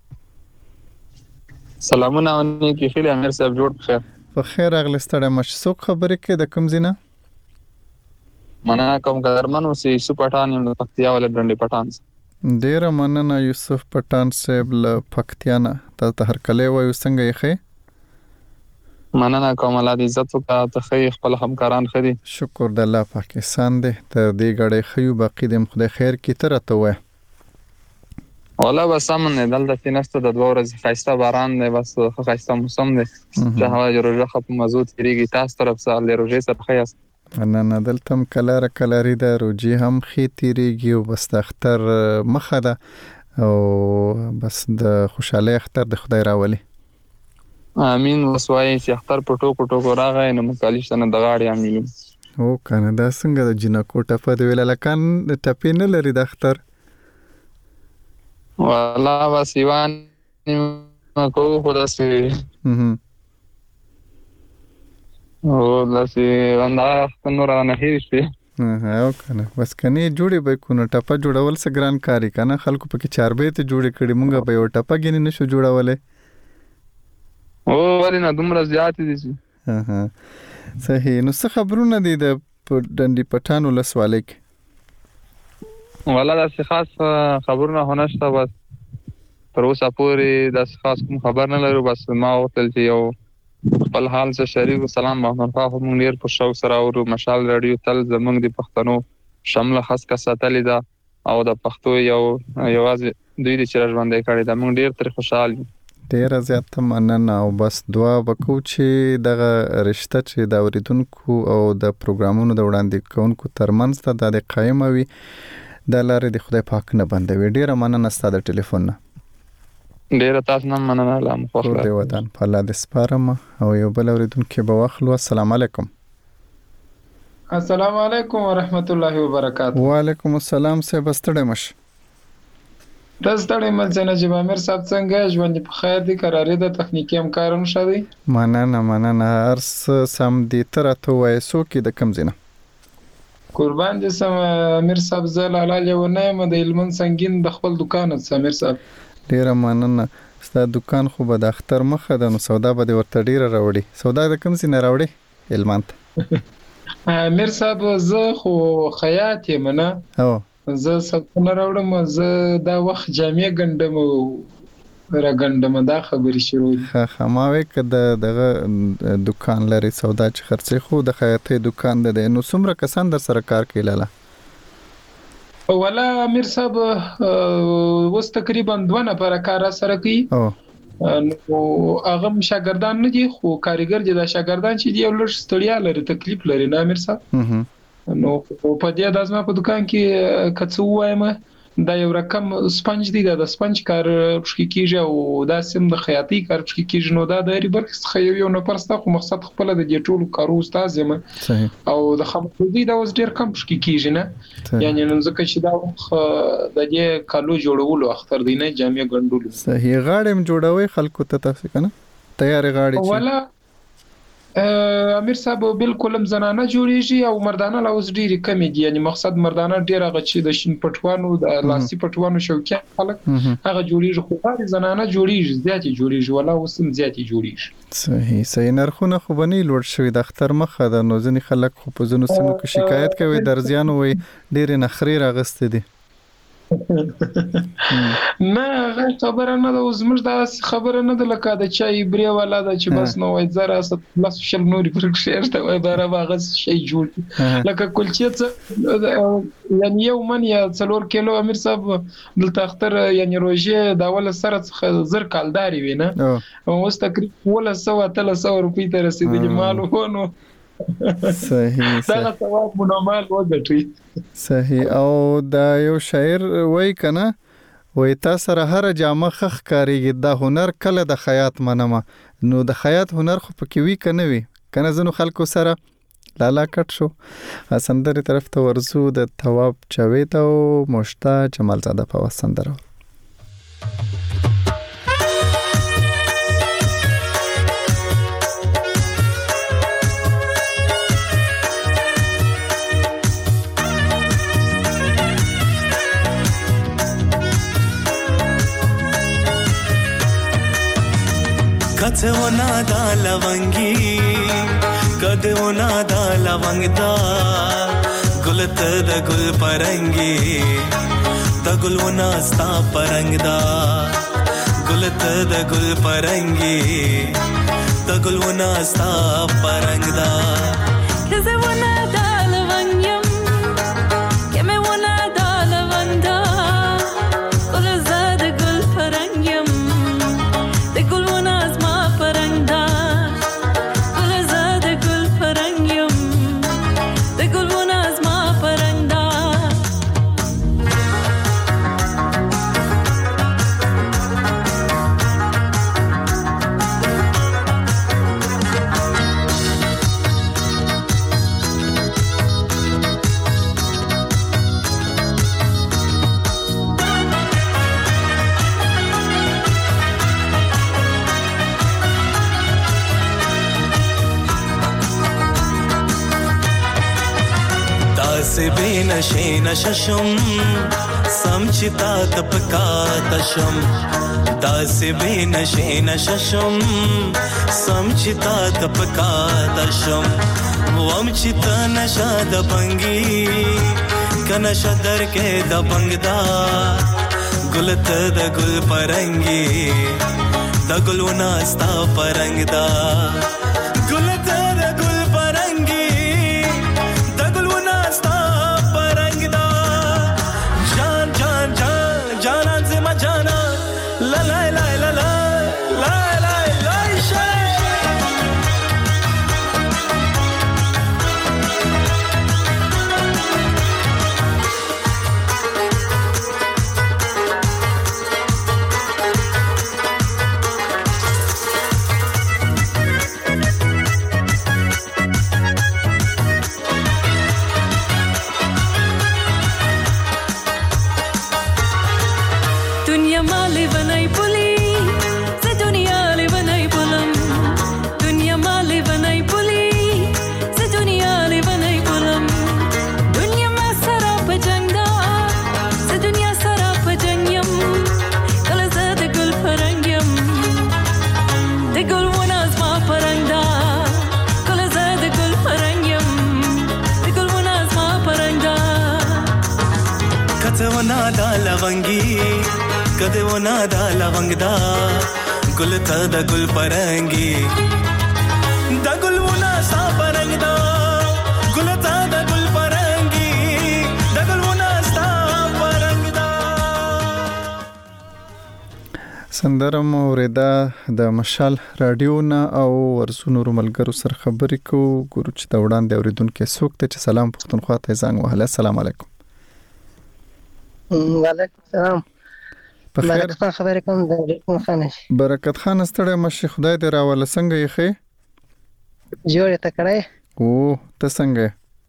سلامونه اونې کې خیلی امیر صاحب جوړ بخیر په خیر اغلی ستړی مش څوک خبرې کې د کوم زینه مننه کوم قدرمنو سي یوسف پټان یم د پکتیا ولې ډنډي پټان ډیر مننه یوسف پټان صاحب ل پکتیا نه ته هر کله وایو څنګه یې خې مننه کوم الله دې عزت وکړه ته خې خپل همکاران خدي شکر د الله پاکستان دې ته دې غړې خيو باقي دې خدای خیر کی تر ته وای والله بس امن دلته چې نشته د دوه ورځې خاصه باران دی بس خاصه موسم دی د هوا جوړه خپ مزود کیږي تاسو طرف سره له روزي سره خیاس نه نه دلته کلار کلاری د روجي هم خې تیریږي او بس د اختر مخه ده او بس د خوشاله اختر د خدای راولي امين وسوای چې اختر پټو پټو کو راغی نو مکالش نه د غاړي امين او کنه دا څنګه د جنکو ټپه دی ویل لکان ټپې نه لري د اختر والله وسیوان کو خدا سي او لاسي وندا نور نه هیڅ ها او کنه بس کني جوړي به کو نو ټپه جوړول څه ګران کاری کنه خلکو پکې چار به ته جوړي کړي مونږ به یو ټپه غني نشو جوړولې او ورینه دومره زیات دي ها ها صحیح نو څه خبرونه دي د ډنډي پټانو لسوالیک والله دا خاص خبرونه هونسته بس تر اوسه پورې دا خاص کوم خبر نه لرو بس ما وتل چې یو خپل حال سره شریک سلام محمد خان مونږ ډیر په شوق سره او مشال رادیو تل زمونږ د پښتنو شامل خاص کا ساتلې دا او د پښتو یو یوازې دوی د چر ژوندې کړي دا مونږ ډیر تر خوشاله ډیر زیات مننه او بس دعا وکړو چې دغه رشتہ چې د اوریدونکو او د پروګرامونو د وړاندې کوونکو ترمنځ ته د قائم وي د لارې د خدای پاک نه بندوي ډیر مننه ستاسو ټلیفون نه ډیر تاسو نه مننه لام خو خدای ودان په الله د سپارم او یو بل اوریدونکو به واخلو السلام علیکم السلام علیکم ورحمت الله وبرکاته وعلیکم السلام سه بستړې مش دستړې مل نجیب امیر صاحب څنګه ژوند په خیر دي قرارې د تخنیکی همکارانو شدي مننه مننه ارس سم دي تر ته وای سو کې د کم زینه قربان دې سم امیر صاحب زه لاله لیونه م د هلمند سنگین د خپل دکان څخه امیر صاحب. ډیره مننه. ستا دکان خو به د اختر مخه ده نو سودا به دې ورته ډیره راوړي. سودا د کوم ځای نه راوړي هلمند؟ امیر صاحب زه خو خیاط یم نه. او زه سلطنه راوړم. زه دا وخت جامع ګنډم را ګنډم دا خبرې شروع دي. ها ها ما وې کده دغه دکان لري سودا چې خرڅې خو د خیاطۍ دکان ده نو څومره کسان در سره کار کوي لاله؟ ولا امیر صاحب وس تقریبا دوه نفر کار سره کوي. او نو هغه شاګردان نه دي خو کاریګر دي. دا شاګردان چې دی یو لږ ستړیا لري تکلیف لري نه امیر صاحب. نو په دې د ازما په دکان کې کڅو وایم دا یو رقم سپنج دی. دا د سپنج کار پښکی کیږي او دا سیم د خیاطۍ کار پښکی کیږي. نو دا د ریبرک څخه یو نه پرسته خو مقصد خپل د دې ټولو کارو استاد یم او د خمرودي دا اوس ډیر کم پښکی کیږي نه. یعنی نن ځکه چې دا د دې کالو جوړولو اختر دی نه جامع ګنډولو. صحیح. غاړم جوړوي خلکو ته تاسو کنه تیار غاړي ولا امیر صاحب بالکل هم زنانه جوړیږي او مردانه لا اوس ډیره کم دي. یعنی مقصد مردانه ډیره غچې د شین پټوانو د لاسي پټوانو شوکیا خلک هغه جوړیږي خو دا زنانه جوړیږي زیاتې جوړیږي ولا اوس هم زیاتې جوړیږي. صحیح صحیح. نرخونه خو بنې لوړ شوی د اختر مخه د نو ځنی خلک خو په زنو سمو کې شکایت کوي درځيان وي ډیره نخري راغسته دي. نه هغه خبره نه ده. اوس موږ دا خبره نه ده لکه د چای بری والا د چې بس نو وای زره ست لاس شل نوري پر شهرته وای بارا باغ شي جوړ لکه کلچې یعنی یو من یا څلور کیلو امیر صاحب دلته اختر یعنی روزه دا ول سره زر کالداري وینه اوس تقریبا ولا سوا تل سوا روپی ته رسیدلی مالو ونو. صحیح. دا ثواب منومال وګټي. صحیح. او دا یو شاعر وای کنه وای تاسو سره هر جامه خخ کاریږي دا هنر کله د خیاط منمه. نو د خیاط هنر خو پکې وی کنه وی کنه زنو خلکو سره لالا کټ شو. سندره طرف ته ورزو د ثواب چويت او مشتا جمال زاده په سندره. कथे होना दा लवंगी कदे होना दा लवंगदा गुलत द गुल परंगी द गुल होना स्ता परंगदा गुलत द गुल परंगी द गुल होना स्ता परंगदा कसे होना दा लवंगम के मैं होना दा लवंदा गुल ज़द गुल परंगम द गुल होना बे नशे नशम समचिता तपका तशम दास बे नशे नशम समचिता तपका तशम वमचिता नशा दबंगी कनशा दर के दबंगदा गुलत द गुल परंगी द गुलवना स्ता परंगदा गुलत द गुल परंगी द गुलवना स्ता परंगदा जान जान जान जाना जिमा जाना ला ला ला ला ला ला ला ला ونه دا لونګي کده ونه دا لونګ دا ګل ته د ګل پرنګي د ګل ونه سا پرنګ دا ګل ته د ګل پرنګي د ګل ونه سا پرنګ دا. سندرم اوریدا د مشال رادیو نه او ورسونو ملګرو سره خبرې کو ګورو چې دا وړاندې اوریدونکو څوک ته چې سلام پښتونخوا ته زنګ وهله. السلام علیکم. وعلیکم السلام. برکت خان خبرې کوم د ریکون خانش. برکت خان ستړی مشه خدای دې راواله څنګه یې خې؟ جوړ ته کړای. او ته څنګه؟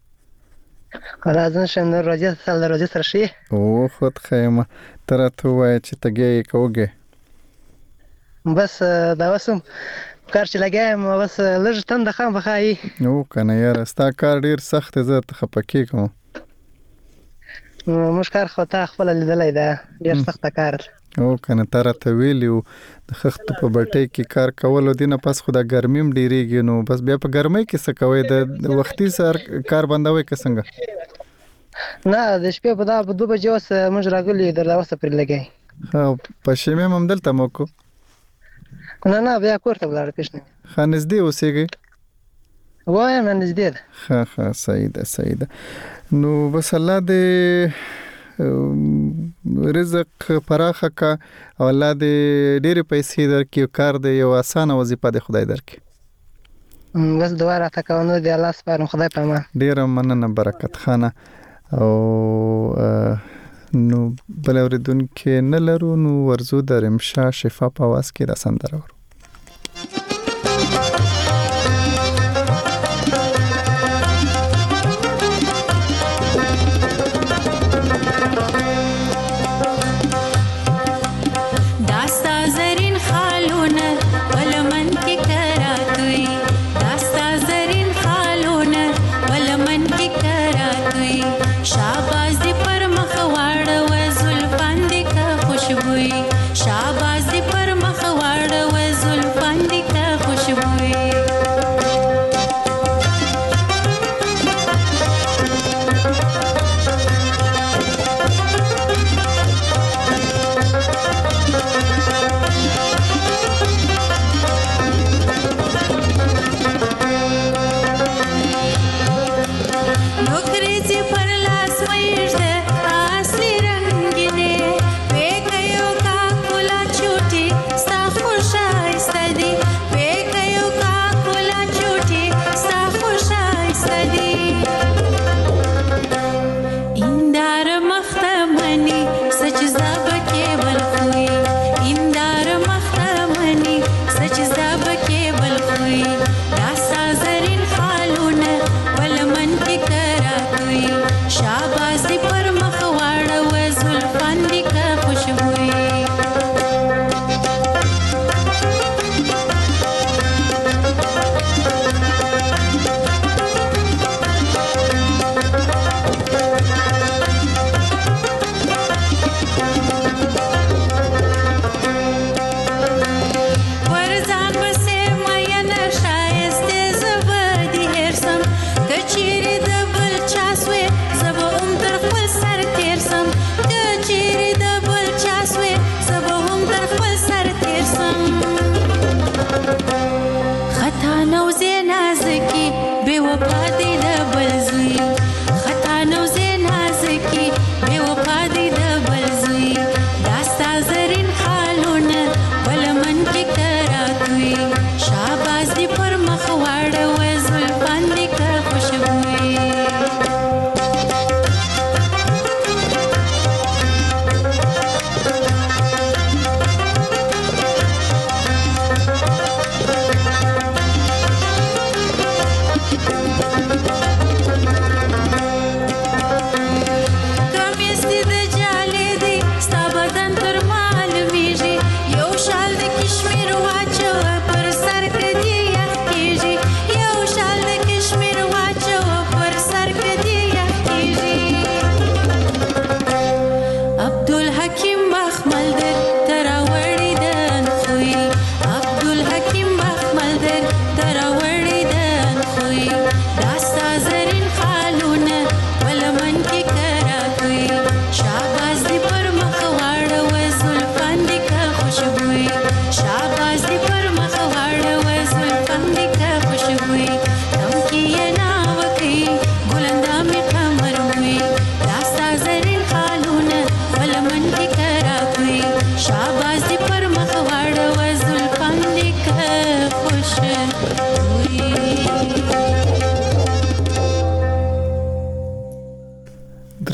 راځم شم د روزي سره روزي سره شي. او خود خیمه تر ته وای چې تګي کوګه. بس دا وسم کار چې لګایم بس لږ تند خام بخای. نو کنه یار ستا کار ډیر سخت زه ته خپکی کوم. مشکار خو ته خپل لیدلای دا ډیر سخت کار. او کنه تر ته ویلیو د خخت په بټۍ کې کار کول دینه پس خدا ګرمیم ډیریږي نو بس بیا په ګرمۍ کې څه کوي د وختي سر کار بندوي که څنګه؟ نه د شپې په دا په دوه بجې وس موږ راغلي در اوسه پر لګي. ها پښې مې هم دلته موکو. نه نه بیا کوړه بلار پښنه. خانز دی اوسېږي. وایم نږدې ده. ها ها صحیح ده صحیح ده. نو بس الله دې رزق پراخه کا او الله دې ډېر پیسې درکې کار دې یو اسانه وظیفه دې خدای درکې. بس دعا راته کوو دې الله سپارم خدای په امان. ډېر مننه برکت خانه. او نو بل اوریدونکو نه لرو نو ورزو د رمشا شفا په واس کې را سندره ورو. शाबाश पर मखवाड़ वज़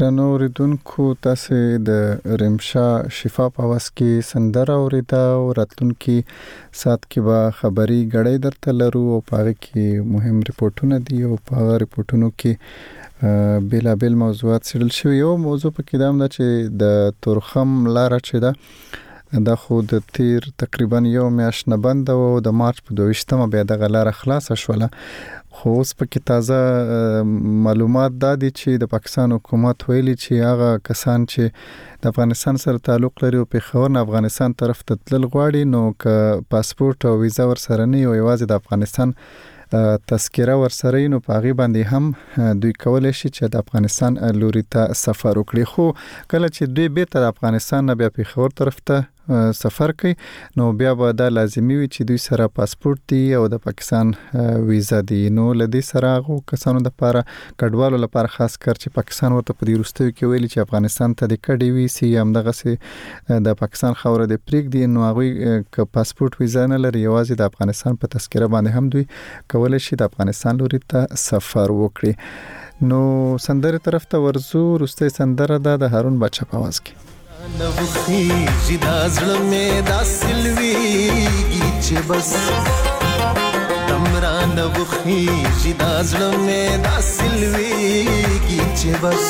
درنو اوریدونکو تاسو د رمشا شفا په واس کې سندره اوریدا او راتلونکي سات کې به خبري غړې درته لرو او پاره کې مهم ریپورتونه دي او په ریپورتونو کې بلا بل موضوعات سړل شوی یو موضوع په کې دام ده چې د تورخم لار چې ده دا خو د تیر تقریبا یو میاشت نه بند او د مارچ په دویشتمه بیا د غلار خلاص شوله خو اوس په کې تازه معلومات دادي چې د پاکستان حکومت ویلي چې هغه کسان چې د افغانستان سره تعلق لري او په خور افغانستان طرف ته تلل غواړي نو ک پاسپورت او ویزا ور سره نه او یوازې د افغانستان تذکره ور سره نو په غي باندې هم دوی کولای شي چې د افغانستان لوري ته سفر وکړي خو کله چې دوی به تر افغانستان نه بیا په خور طرف ته سفر کوي نو بیا به دا لازمي وي چې دوی سره پاسپورت دی او د پاکستان ویزا دی نو لدی سره غو کسانو د لپاره کډوالو لپاره خاص کر چې پاکستان ورته په دې روستوي کې ویلي چې افغانستان ته د کډي وی سي هم دغه سي د پاکستان خوره د پریک دی نو هغه ک پاسپورت ویزا نه لري یوازې د افغانستان په تذکره باندې هم دوی کولای شي د افغانستان لوري ته سفر وکړي نو سندره طرف ته ورزو روسته سندره د هارون بچا په आवाज کې نوخي جدا زړه مې دا سلويږي چې بس تمرا نوخي جدا زړه مې دا سلويږي چې بس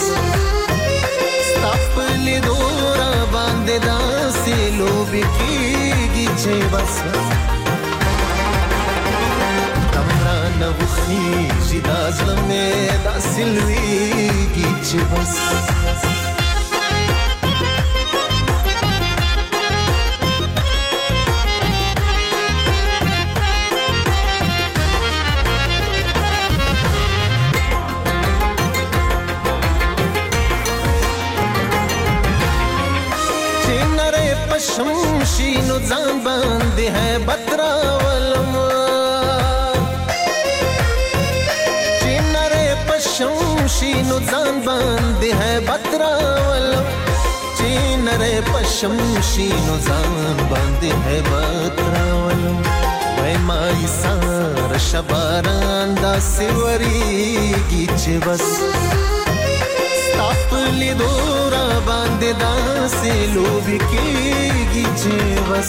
ستاپلې دورا باندې دا سلوبي کېږي چې بس تمرا نوخي جدا زړه مې دا سلويږي چې بس شمشینو ځان باندې ہے بترا ولم چینره پشمشینو ځان باندې ہے بترا ولم چینره پشمشینو ځان باندې ہے بترا ولم وای مای سار شباران دا سیوریږي چې بس خپل دورا باندې دا سلوبي کېږي چې بس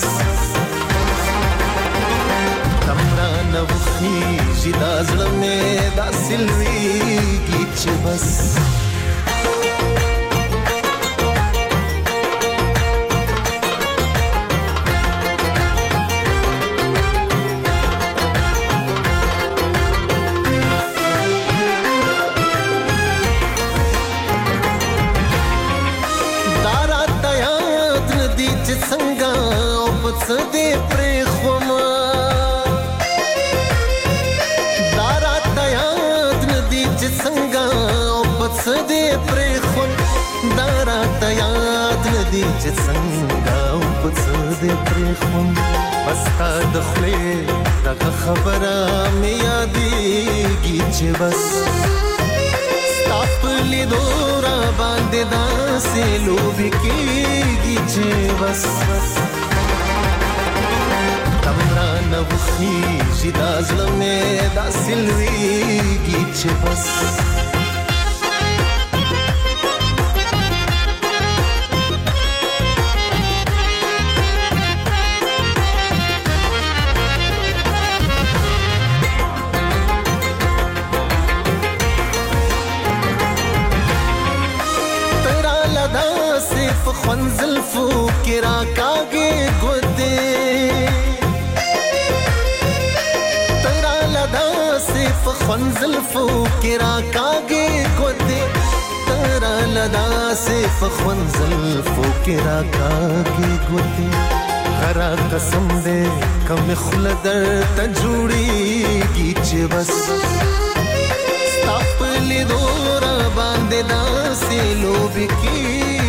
تمرا نوخي جدا زړه مې دا سلويږي چې بس سدې پر خوما دارات یاد ندی چې څنګه او پس دې پر خون دارات یاد ندی چې څنګه او پس دې پر خون پستا د خپل دغه خبره مې یادېږي چې بس خپل دورا باندې دا سلوبي کېږي چې بس تمرا نوخي جدا زړه مې دا سلويږي چې بس ترا لدا صرف خنزل فو کې را کاږي ګوتې خنزل فو کرا کاږي ګوتې ترا لدا صرف خنزل فو کرا کاږي ګوتې غرا قسم دې کم خلدر ته جوړيږي چې بس خپل دورا باندې دا سلوبي کېږي